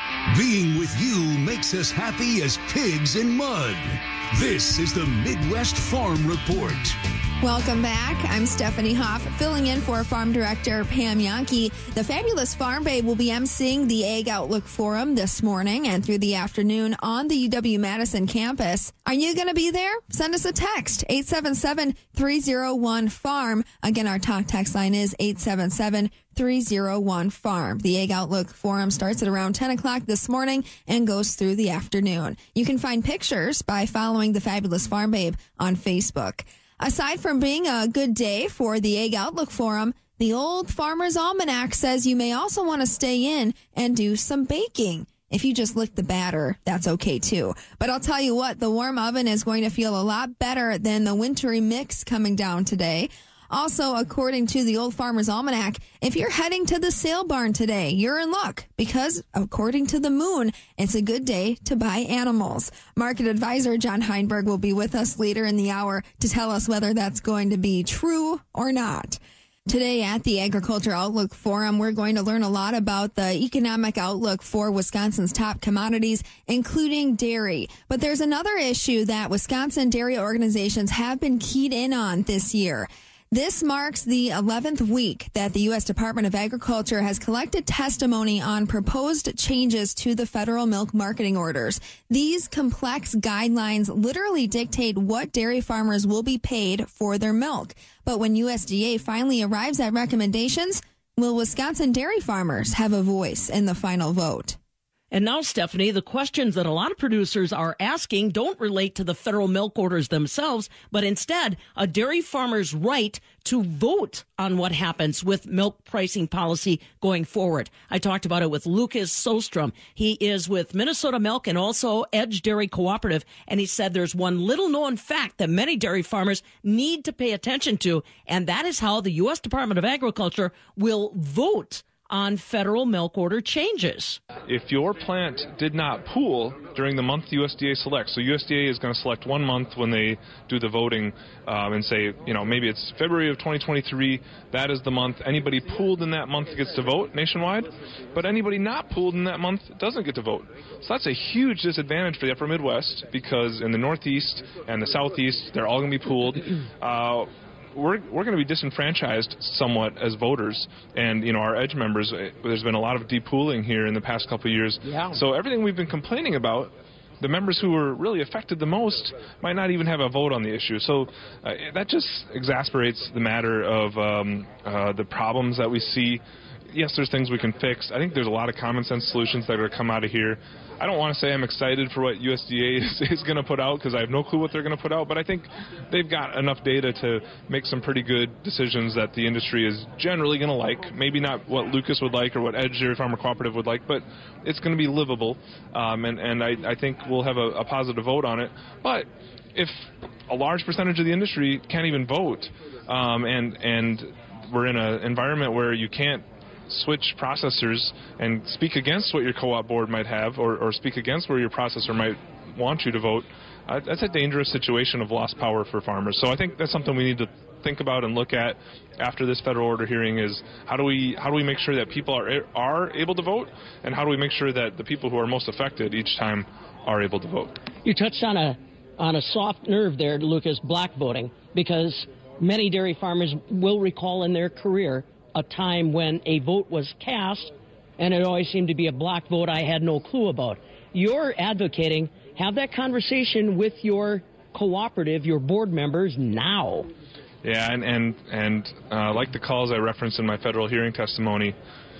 Being with you makes us happy as pigs in mud. This is the Midwest Farm Report. Welcome back. I'm Stephanie Hoff, filling in for Farm Director Pam Yankee. The fabulous Farm Babe will be emceeing the Ag Outlook Forum this morning and through the afternoon on the U W-Madison campus. Are you going to be there? Send us a text, eight seven seven, three oh one, farm. Again, our talk text line is eight seven seven, three oh one, farm. The Ag Outlook Forum starts at around ten o'clock this morning and goes through the afternoon. You can find pictures by following the fabulous Farm Babe on Facebook. Aside from being a good day for the Ag Outlook Forum, the Old Farmer's Almanac says you may also want to stay in and do some baking. If you just lick the batter, that's okay too. But I'll tell you what, the warm oven is going to feel a lot better than the wintry mix coming down today. Also, according to the Old Farmer's Almanac, if you're heading to the sale barn today, you're in luck because, according to the moon, it's a good day to buy animals. Market advisor John Heinberg will be with us later in the hour to tell us whether that's going to be true or not. Today at the Agriculture Outlook Forum, we're going to learn a lot about the economic outlook for Wisconsin's top commodities, including dairy. But there's another issue that Wisconsin dairy organizations have been keyed in on this year. This marks the eleventh week that the U S Department of Agriculture has collected testimony on proposed changes to the federal milk marketing orders. These complex guidelines literally dictate what dairy farmers will be paid for their milk. But when U S D A finally arrives at recommendations, will Wisconsin dairy farmers have a voice in the final vote? And now, Stephanie, the questions that a lot of producers are asking don't relate to the federal milk orders themselves, but instead a dairy farmer's right to vote on what happens with milk pricing policy going forward. I talked about it with Lucas Sostrom. He is with Minnesota Milk and also Edge Dairy Cooperative, and he said there's one little known fact that many dairy farmers need to pay attention to, and that is how the U S Department of Agriculture will vote on federal milk order changes. If your plant did not pool during the month U S D A selects, so U S D A is going to select one month when they do the voting um, and say, you know, maybe it's February of twenty twenty-three, that is the month. Anybody pooled in that month gets to vote nationwide, but anybody not pooled in that month doesn't get to vote. So that's a huge disadvantage for the upper Midwest because in the Northeast and the Southeast, they're all going to be pooled. Uh, We're we're going to be disenfranchised somewhat as voters, and you know our Edge members. There's been a lot of depooling here in the past couple of years. Yeah. So everything we've been complaining about, the members who were really affected the most might not even have a vote on the issue. So uh, that just exasperates the matter of um, uh, the problems that we see. Yes, there's things we can fix. I think there's a lot of common sense solutions that are going to come out of here. I don't want to say I'm excited for what U S D A is, is going to put out because I have no clue what they're going to put out, but I think they've got enough data to make some pretty good decisions that the industry is generally going to like. Maybe not what Lucas would like or what Edge Dairy Farmer Cooperative would like, but it's going to be livable, um, and, and I, I think we'll have a, a positive vote on it. But if a large percentage of the industry can't even vote, um, and, and we're in an environment where you can't switch processors and speak against what your co-op board might have or, or speak against where your processor might want you to vote, uh, that's a dangerous situation of lost power for farmers. So I think that's something we need to think about and look at after this federal order hearing is how do we how do we make sure that people are are able to vote, and how do we make sure that the people who are most affected each time are able to vote. You touched on a on a soft nerve there, Lucas, black voting, because many dairy farmers will recall in their career a time when a vote was cast and it always seemed to be a black vote I had no clue about. You're advocating, have that conversation with your cooperative, your board members now. Yeah, and and, and uh, like the calls I referenced in my federal hearing testimony,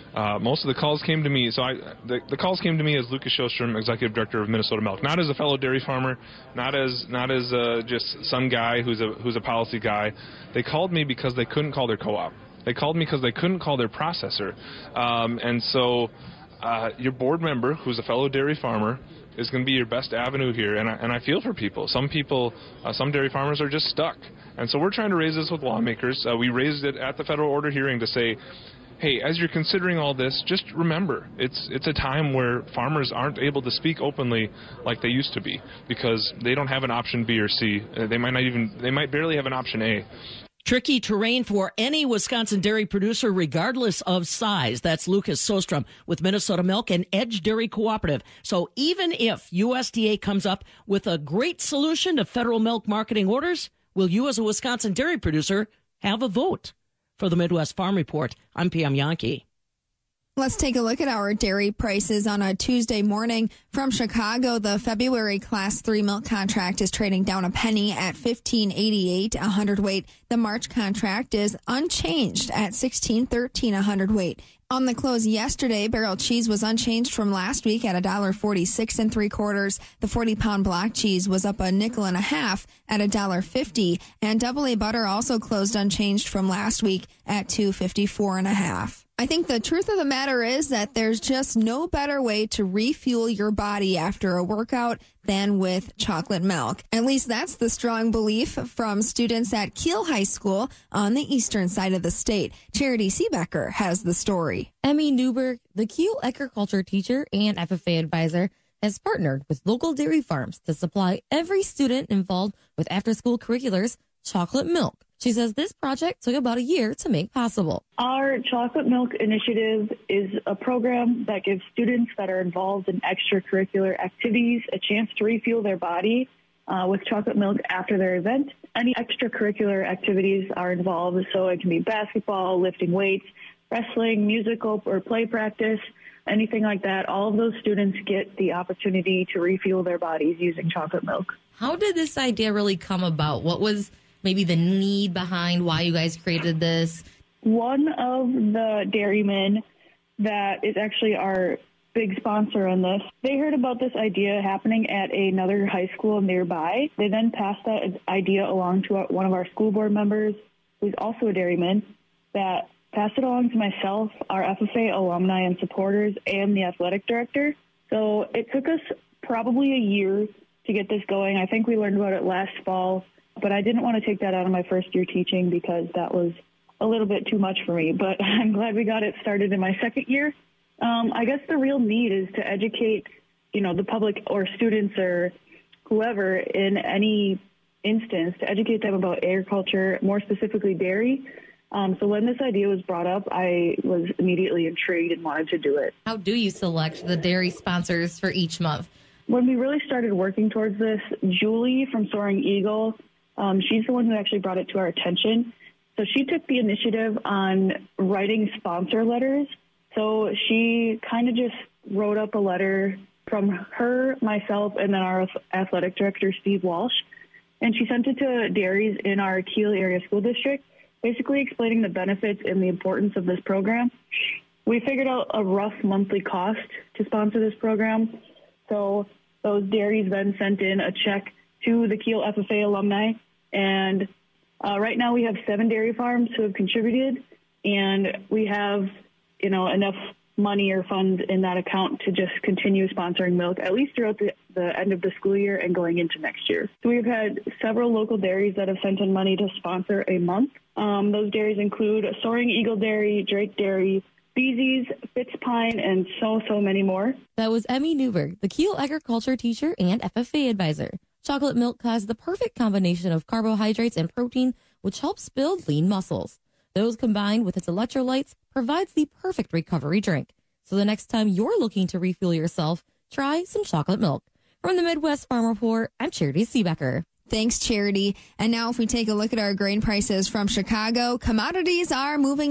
Uh, most of the calls came to me. So I, the, the calls came to me as Lucas Sjostrom, executive director of Minnesota Milk, not as a fellow dairy farmer, not as not as uh, just some guy who's a who's a policy guy. They called me because they couldn't call their co-op. They called me because they couldn't call their processor, um, and so uh, your board member, who's a fellow dairy farmer, is going to be your best avenue here. And I, and I feel for people. Some people, uh, some dairy farmers are just stuck, and so we're trying to raise this with lawmakers. Uh, we raised it at the federal order hearing to say, hey, as you're considering all this, just remember, it's it's a time where farmers aren't able to speak openly like they used to be because they don't have an option B or C. Uh, they might not even, they might barely have an option A. Tricky terrain for any Wisconsin dairy producer, regardless of size. That's Lucas Sjostrom with Minnesota Milk and Edge Dairy Cooperative. So even if U S D A comes up with a great solution to federal milk marketing orders, will you as a Wisconsin dairy producer have a vote? For the Midwest Farm Report, I'm Pam Yankee. Let's take a look at our dairy prices on a Tuesday morning. From Chicago, the February Class three milk contract is trading down a penny at fifteen eighty-eight a hundredweight. The March contract is unchanged at sixteen thirteen a hundredweight. On the close yesterday, barrel cheese was unchanged from last week at one dollar forty-six and three quarters. The forty pound block cheese was up a nickel and a half at one dollar fifty, and double A butter also closed unchanged from last week at two fifty-four and a half. I think the truth of the matter is that there's just no better way to refuel your body after a workout than with chocolate milk. At least that's the strong belief from students at Kiel High School on the eastern side of the state. Charity Seebecker has the story. Emmy Newberg, the Kiel agriculture teacher and F F A advisor, has partnered with local dairy farms to supply every student involved with after-school curriculars chocolate milk. She says this project took about a year to make possible. Our Chocolate Milk Initiative is a program that gives students that are involved in extracurricular activities a chance to refuel their body uh, with chocolate milk after their event. Any extracurricular activities are involved, so it can be basketball, lifting weights, wrestling, musical or play practice, anything like that. All of those students get the opportunity to refuel their bodies using chocolate milk. How did this idea really come about? What was maybe the need behind why you guys created this? One of the dairymen that is actually our big sponsor on this, they heard about this idea happening at another high school nearby. They then passed that idea along to one of our school board members, who's also a dairyman, that passed it along to myself, our F F A alumni and supporters, and the athletic director. So it took us probably a year to get this going. I think we learned about it last fall. But I didn't want to take that out of my first year teaching because that was a little bit too much for me. But I'm glad we got it started in my second year. Um, I guess the real need is to educate, you know, the public or students or whoever in any instance, to educate them about agriculture, more specifically dairy. Um, so when this idea was brought up, I was immediately intrigued and wanted to do it. How do you select the dairy sponsors for each month? When we really started working towards this, Julie from Soaring Eagle, Um, she's the one who actually brought it to our attention. So she took the initiative on writing sponsor letters. So she kind of just wrote up a letter from her, myself, and then our athletic director, Steve Walsh. And she sent it to dairies in our Kiel area school district, basically explaining the benefits and the importance of this program. We figured out a rough monthly cost to sponsor this program. So those dairies then sent in a check to the Kiel F F A alumni. And uh, right now we have seven dairy farms who have contributed, and we have, you know, enough money or funds in that account to just continue sponsoring milk, at least throughout the, the end of the school year and going into next year. So we've had several local dairies that have sent in money to sponsor a month. Um, those dairies include Soaring Eagle Dairy, Drake Dairy, Beezy's, Fitzpine, and so, so many more. That was Emmy Newberg, the Kiel agriculture teacher and F F A advisor. Chocolate milk has the perfect combination of carbohydrates and protein, which helps build lean muscles. Those combined with its electrolytes provides the perfect recovery drink. So the next time you're looking to refuel yourself, try some chocolate milk. From the Midwest Farm Report, I'm Charity Seebecker. Thanks, Charity. And now if we take a look at our grain prices from Chicago, commodities are moving up.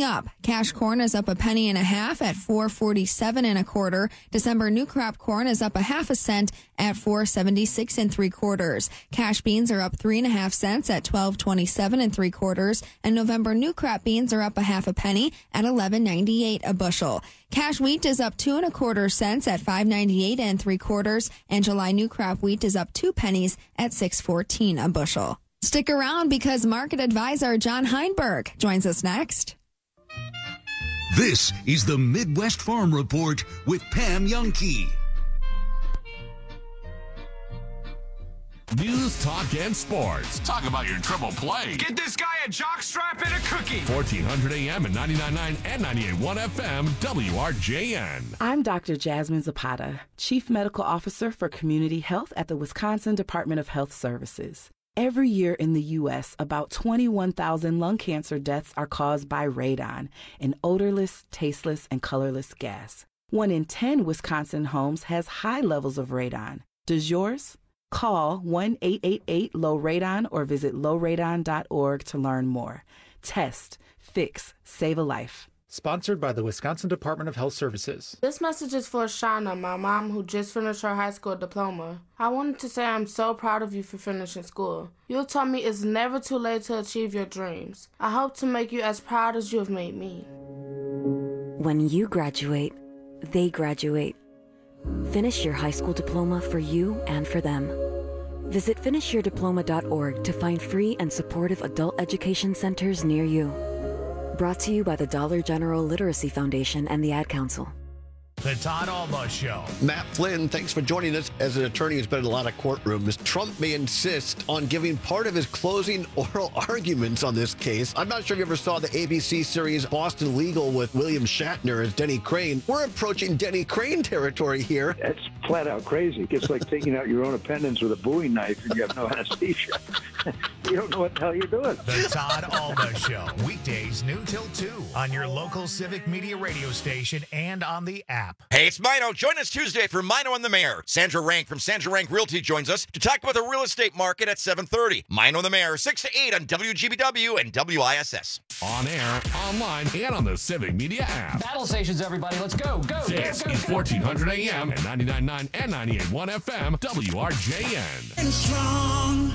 Cash corn is up a penny and a half at four forty-seven and a quarter. December new crop corn is up a half a cent at four seventy-six and three quarters. Cash beans are up three and a half cents at twelve twenty-seven and three quarters. And November new crop beans are up a half a penny at eleven ninety-eight a bushel. Cash wheat is up two and a quarter cents at five ninety-eight and three quarters. And July new crop wheat is up two pennies at six fourteen a bushel. Stick around because market advisor John Heinberg joins us next. This is the Midwest Farm Report with Pam Jahnke. News, talk, and sports. Talk about your triple play. Get this guy a jockstrap and a cookie. fourteen hundred A M and ninety-nine point nine and ninety-eight point one F M, W R J N. I'm Doctor Jasmine Zapata, Chief Medical Officer for Community Health at the Wisconsin Department of Health Services. Every year in the U S, about twenty-one thousand lung cancer deaths are caused by radon, an odorless, tasteless, and colorless gas. One in ten Wisconsin homes has high levels of radon. Does yours? Call one eight eight eight low radon or visit low radon dot org to learn more. Test, fix, save a life. Sponsored by the Wisconsin Department of Health Services. This message is for Shauna, my mom who just finished her high school diploma. I wanted to say I'm so proud of you for finishing school. You taught me it's never too late to achieve your dreams. I hope to make you as proud as you have made me. When you graduate, they graduate. Finish your high school diploma for you and for them. Visit finish your diploma dot org to find free and supportive adult education centers near you. Brought to you by the Dollar General Literacy Foundation and the Ad Council. The Todd Alba Show. Matt Flynn, thanks for joining us. As an attorney who's been in a lot of courtrooms, Trump may insist on giving part of his closing oral arguments on this case. I'm not sure if you ever saw the A B C series Boston Legal with William Shatner as Denny Crane. We're approaching Denny Crane territory here. That's flat out crazy. It's like taking out your own appendix with a Bowie knife and you have no anesthesia. You don't know what the hell you're doing. The Todd Alba Show. Weekdays noon till two on your local Civic Media radio station and on the app. Hey, it's Mino. Join us Tuesday for Mino and the Mayor. Sandra Rank from Sandra Rank Realty joins us to talk about the real estate market at seven thirty. Mino and the Mayor, six to eight on W G B W and W I S S. On air, online, and on the Civic Media app. Battle stations, everybody. Let's go, go, This go, go, is go. fourteen hundred A M and ninety-nine point nine and ninety-eight point one F M, W R J N. Strong.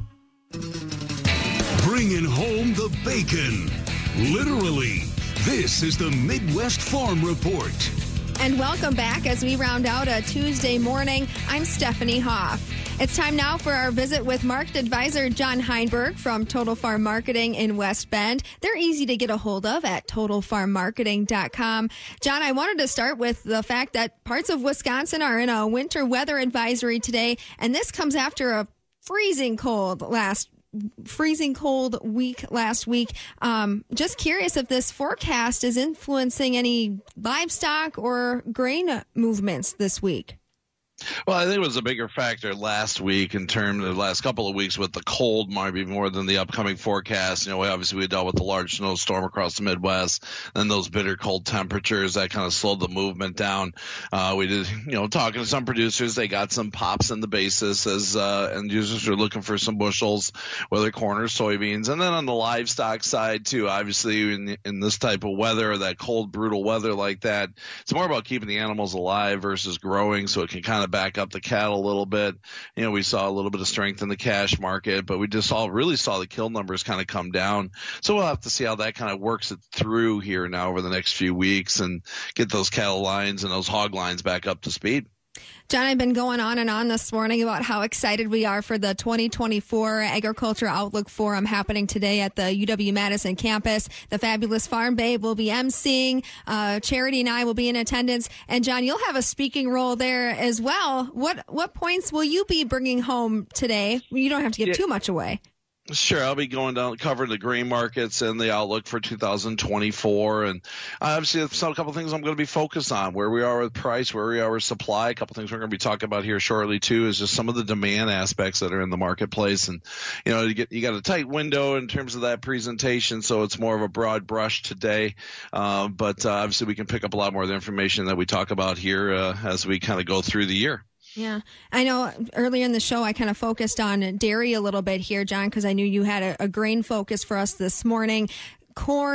Bringing home the bacon. Literally. This is the Midwest Farm Report. And welcome back as we round out a Tuesday morning. I'm Stephanie Hoff. It's time now for our visit with market advisor John Heinberg from Total Farm Marketing in West Bend. They're easy to get a hold of at total farm marketing dot com. John, I wanted to start with the fact that parts of Wisconsin are in a winter weather advisory today, and this comes after a freezing cold last freezing cold week last week. Um, just curious if this forecast is influencing any livestock or grain movements this week. Well, I think it was a bigger factor last week in terms of the last couple of weeks with the cold, maybe more than the upcoming forecast. You know, we obviously we dealt with the large snowstorm across the Midwest, and those bitter cold temperatures that kind of slowed the movement down. Uh, we did, you know, talking to some producers, they got some pops in the basis as uh, end users are looking for some bushels, whether corn or soybeans. And then on the livestock side too, obviously in, in this type of weather, that cold, brutal weather like that, it's more about keeping the animals alive versus growing, so it can kind of back up the cattle a little bit. You know, we saw a little bit of strength in the cash market, but we just saw really saw the kill numbers kind of come down. So we'll have to see how that kind of works it through here now over the next few weeks and get those cattle lines and those hog lines back up to speed. John, I've been going on and on this morning about how excited we are for the twenty twenty-four Agriculture Outlook Forum happening today at the U W-Madison campus. The fabulous Farm Babe will be emceeing. Uh, Charity and I will be in attendance. And, John, you'll have a speaking role there as well. What what points will you be bringing home today? You don't have to give Yeah. too much away. Sure, I'll be going down covering the grain markets and the outlook for two thousand twenty-four, and obviously there's a couple of things I'm going to be focused on: where we are with price, where we are with supply. A couple of things we're going to be talking about here shortly too is just some of the demand aspects that are in the marketplace, and you know you get you got a tight window in terms of that presentation, so it's more of a broad brush today. Uh, but uh, obviously we can pick up a lot more of the information that we talk about here uh, as we kind of go through the year. Yeah. I know earlier in the show, I kind of focused on dairy a little bit here, John, because I knew you had a, a grain focus for us this morning. Corn,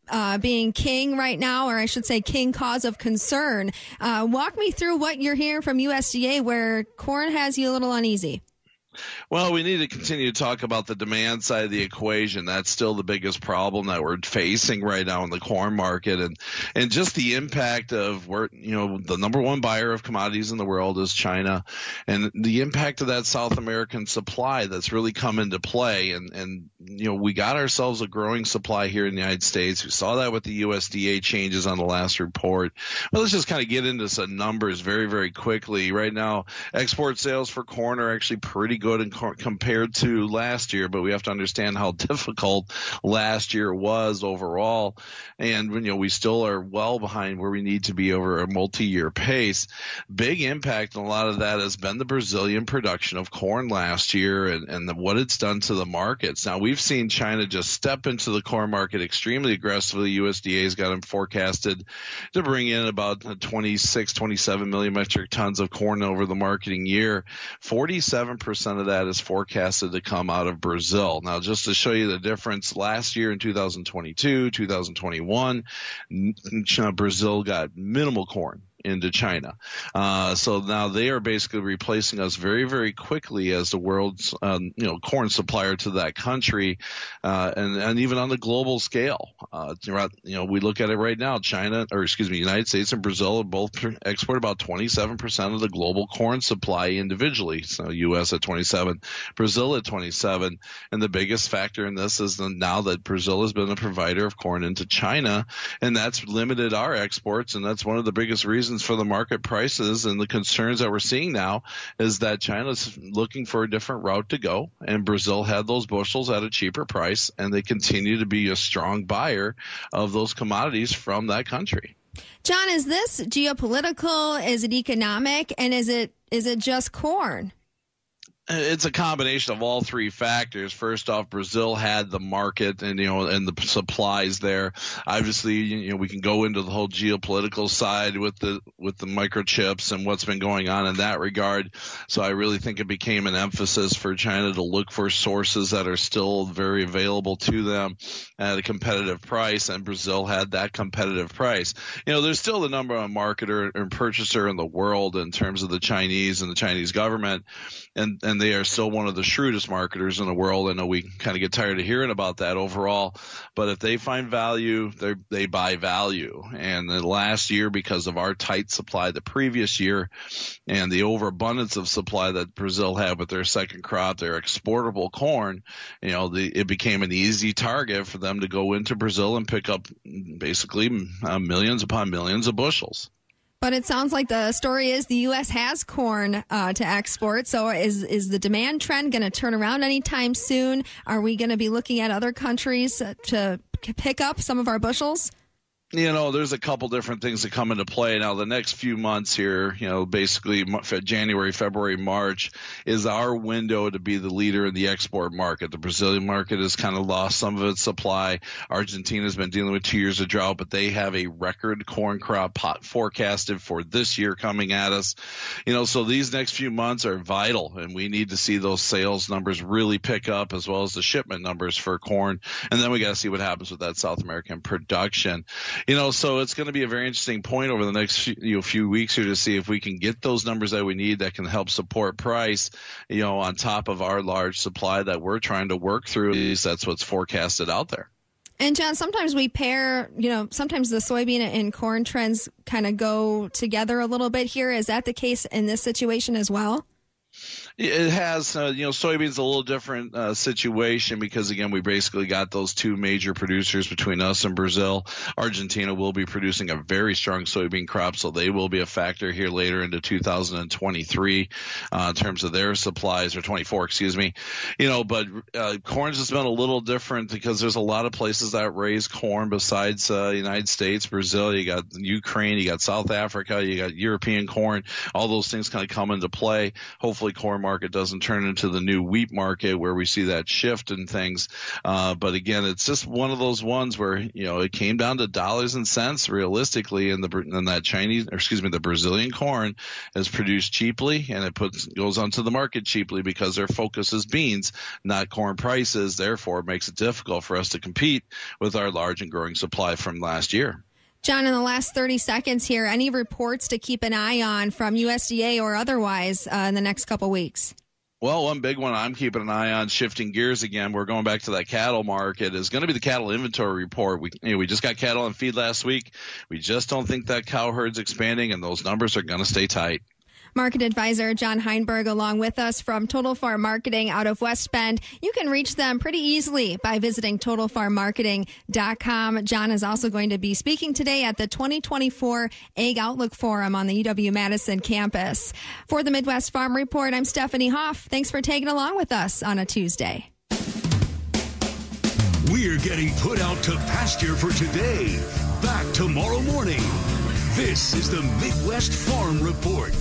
uh, being king right now, or I should say king cause of concern. Uh, walk me through what you're hearing from U S D A where corn has you a little uneasy. Well, we need to continue to talk about the demand side of the equation. That's still the biggest problem that we're facing right now in the corn market, and and just the impact of where, you know, the number one buyer of commodities in the world is China, and the impact of that South American supply that's really come into play. And and you know, we got ourselves a growing supply here in the United States. We saw that with the U S D A changes on the last report. But let's just kind of get into some numbers very, very quickly. Right now, export sales for corn are actually pretty good in compared to last year, but we have to understand how difficult last year was overall. And, you know, we still are well behind where we need to be over a multi-year pace. Big impact on a lot of that has been the Brazilian production of corn last year and, and the, what it's done to the markets. Now, we've seen China just step into the corn market extremely aggressively. U S D A has got them forecasted to bring in about twenty-six, twenty-seven million metric tons of corn over the marketing year. forty-seven percent of that is forecasted to come out of Brazil. Now, just to show you the difference, last year in two thousand twenty-two, two thousand twenty-one, Brazil got minimal corn into China. Uh, so now they are basically replacing us very, very quickly as the world's, um, you know, corn supplier to that country. Uh, and, and even on the global scale, uh, you know, we look at it right now, China, or excuse me, United States and Brazil both export about twenty-seven percent of the global corn supply individually. So U S at twenty-seven, Brazil at twenty-seven. And the biggest factor in this is now that Brazil has been a provider of corn into China, and that's limited our exports. And that's one of the biggest reasons for the market prices and the concerns that we're seeing now is that China's looking for a different route to go, and Brazil had those bushels at a cheaper price, and they continue to be a strong buyer of those commodities from that country. John, is this geopolitical? Is it economic? And is it is it just corn? It's a combination of all three factors. First off, Brazil had the market and, you know, and the supplies there. Obviously, you know, we can go into the whole geopolitical side with the, with the microchips and what's been going on in that regard. So I really think it became an emphasis for China to look for sources that are still very available to them at a competitive price. And Brazil had that competitive price. You know, there's still the number one marketer and purchaser in the world in terms of the Chinese and the Chinese government. And, and they are still one of the shrewdest marketers in the world. I know we kind of get tired of hearing about that overall, but if they find value, they they buy value. And the last year, because of our tight supply the previous year and the overabundance of supply that Brazil had with their second crop, their exportable corn, you know, the, it became an easy target for them to go into Brazil and pick up basically uh, millions upon millions of bushels. But it sounds like the story is the U S has corn uh, to export. So is is the demand trend going to turn around anytime soon? Are we going to be looking at other countries to pick up some of our bushels? You know, there's a couple different things that come into play. Now, the next few months here, you know, basically January, February, March is our window to be the leader in the export market. The Brazilian market has kind of lost some of its supply. Argentina's been dealing with two years of drought, but they have a record corn crop pot forecasted for this year coming at us. You know, so these next few months are vital, and we need to see those sales numbers really pick up as well as the shipment numbers for corn. And then we got to see what happens with that South American production. You know, so it's going to be a very interesting point over the next few, you know, few weeks here to see if we can get those numbers that we need that can help support price, you know, on top of our large supply that we're trying to work through. At least that's what's forecasted out there. And John, sometimes we pair, you know, sometimes the soybean and corn trends kind of go together a little bit here. Is that the case in this situation as well? It has, uh, you know, soybeans a little different uh, situation because, again, we basically got those two major producers between us and Brazil. Argentina will be producing a very strong soybean crop, so they will be a factor here later into two thousand twenty-three uh, in terms of their supplies, or twenty-four, excuse me. You know, but uh, corn's has been a little different because there's a lot of places that raise corn besides uh, United States, Brazil. You got Ukraine, you got South Africa, you got European corn. All those things kind of come into play. Hopefully, corn market doesn't turn into the new wheat market where we see that shift in things. Uh, but again, it's just one of those ones where, you know, it came down to dollars and cents realistically, and the and that Chinese, or excuse me, the Brazilian corn is produced cheaply, and it puts goes onto the market cheaply because their focus is beans, not corn prices. Therefore, it makes it difficult for us to compete with our large and growing supply from last year. John, in the last thirty seconds here, any reports to keep an eye on from U S D A or otherwise uh, in the next couple weeks? Well, one big one I'm keeping an eye on, shifting gears again, we're going back to that cattle market, is going to be the cattle inventory report. We you know, we just got cattle on feed last week. We just don't think that cow herd's expanding, and those numbers are going to stay tight. Market advisor John Heinberg along with us from Total Farm Marketing out of West Bend. You can reach them pretty easily by visiting total farm marketing dot com. John is also going to be speaking today at the twenty twenty-four Ag Outlook Forum on the U W-Madison campus. For the Midwest Farm Report, I'm Stephanie Hoff. Thanks for tagging along with us on a Tuesday. We're getting put out to pasture for today. Back tomorrow morning. This is the Midwest Farm Report.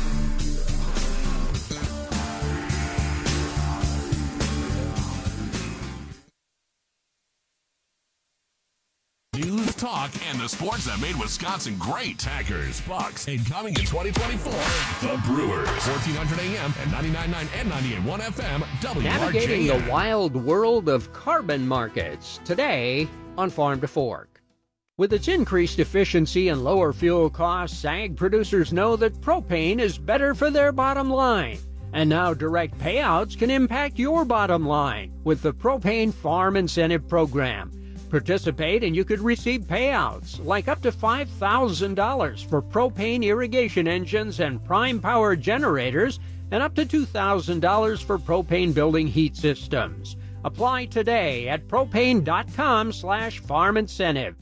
News, talk, and the sports that made Wisconsin great. Packers, Bucks, and coming in twenty twenty-four, the Brewers. fourteen hundred A M and ninety-nine point nine and ninety-eight point one F M, W R J N. Navigating the wild world of carbon markets. Today on Farm to Fork. With its increased efficiency and lower fuel costs, ag producers know that propane is better for their bottom line. And now direct payouts can impact your bottom line with the Propane Farm Incentive Program. Participate and you could receive payouts like up to five thousand dollars for propane irrigation engines and prime power generators, and up to two thousand dollars for propane building heat systems. Apply today at propane.com slash farm incentive.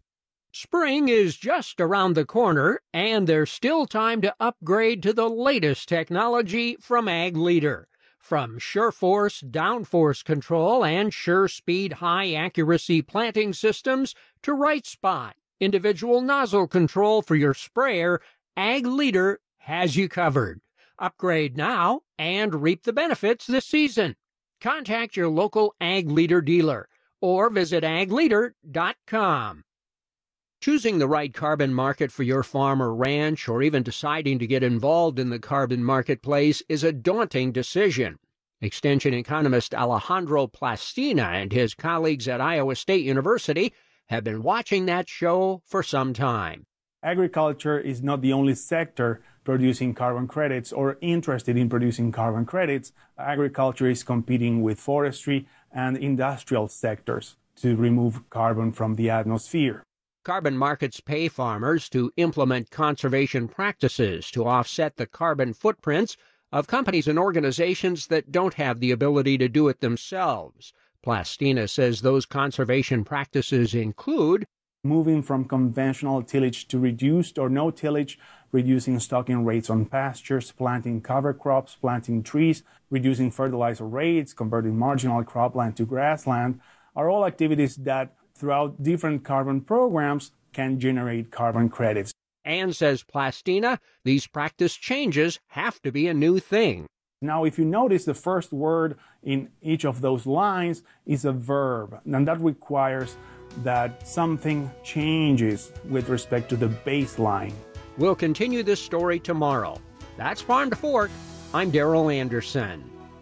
Spring is just around the corner, and there's still time to upgrade to the latest technology from Ag Leader. From SureForce downforce control and SureSpeed high-accuracy planting systems to Right Spot, individual nozzle control for your sprayer, Ag Leader has you covered. Upgrade now and reap the benefits this season. Contact your local Ag Leader dealer or visit ag leader dot com. Choosing the right carbon market for your farm or ranch, or even deciding to get involved in the carbon marketplace, is a daunting decision. Extension economist Alejandro Plastina and his colleagues at Iowa State University have been watching that show for some time. Agriculture is not the only sector producing carbon credits or interested in producing carbon credits. Agriculture is competing with forestry and industrial sectors to remove carbon from the atmosphere. Carbon markets pay farmers to implement conservation practices to offset the carbon footprints of companies and organizations that don't have the ability to do it themselves. Plastina says those conservation practices include moving from conventional tillage to reduced or no tillage, reducing stocking rates on pastures, planting cover crops, planting trees, reducing fertilizer rates, converting marginal cropland to grassland, are all activities that throughout different carbon programs can generate carbon credits. And says Plastina, these practice changes have to be a new thing. Now, if you notice, the first word in each of those lines is a verb, and that requires that something changes with respect to the baseline. We'll continue this story tomorrow. That's Farm to Fork. I'm Daryl Anderson.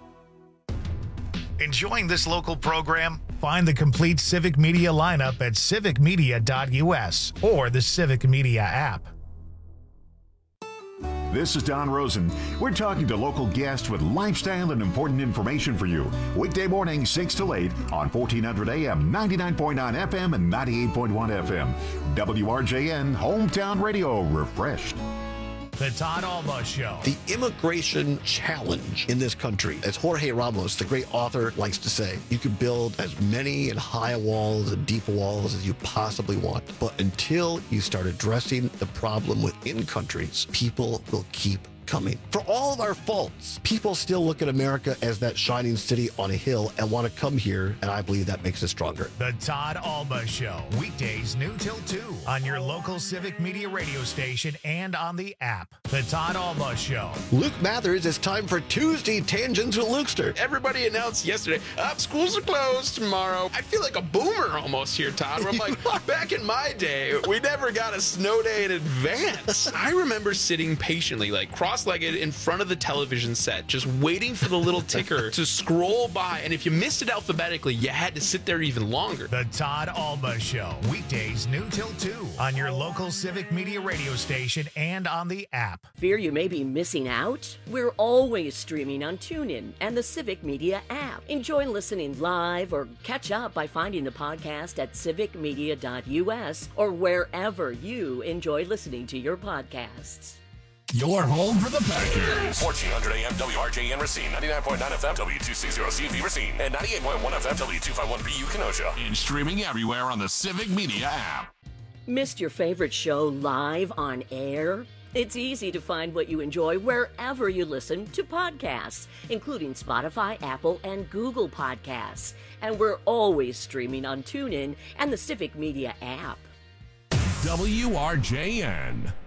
Enjoying this local program? Find the complete Civic Media lineup at civic media dot u s or the Civic Media app. This is Don Rosen. We're talking to local guests with lifestyle and important information for you. Weekday morning, six to eight on fourteen hundred A M, ninety-nine point nine F M, and ninety-eight point one F M. W R J N, Hometown Radio, refreshed. The Todd Alba Show. The immigration challenge in this country, as Jorge Ramos, the great author, likes to say, you can build as many and high walls and deep walls as you possibly want. But until you start addressing the problem within countries, people will keep coming. For all of our faults, people still look at America as that shining city on a hill and want to come here, and I believe that makes us stronger. The Todd Alba Show, weekdays noon till two on your local Civic Media radio station and on the app. The Todd Alba Show. Luke Mathers, it's time for Tuesday Tangents with Lukester. Everybody announced yesterday, up, schools are closed tomorrow. I feel like a boomer almost here, Todd. Where I'm like, back in my day, we never got a snow day in advance. I remember sitting patiently, like cross-legged in front of the television set, just waiting for the little ticker to scroll by. And if you missed it alphabetically, you had to sit there even longer. The Todd Alba Show, weekdays noon till two on your local Civic Media radio station and on the app. Fear you may be missing out? We're always streaming on TuneIn and the Civic Media app. Enjoy listening live or catch up by finding the podcast at civic media dot u s or wherever you enjoy listening to your podcasts. Your home for the Packers. fourteen hundred A M W R J N Racine, ninety-nine point nine F M W two sixty C V Racine, and ninety-eight point one F M W two fifty-one B U Kenosha. And streaming everywhere on the Civic Media app. Missed your favorite show live on air? It's easy to find what you enjoy wherever you listen to podcasts, including Spotify, Apple, and Google Podcasts. And we're always streaming on TuneIn and the Civic Media app. W R J N.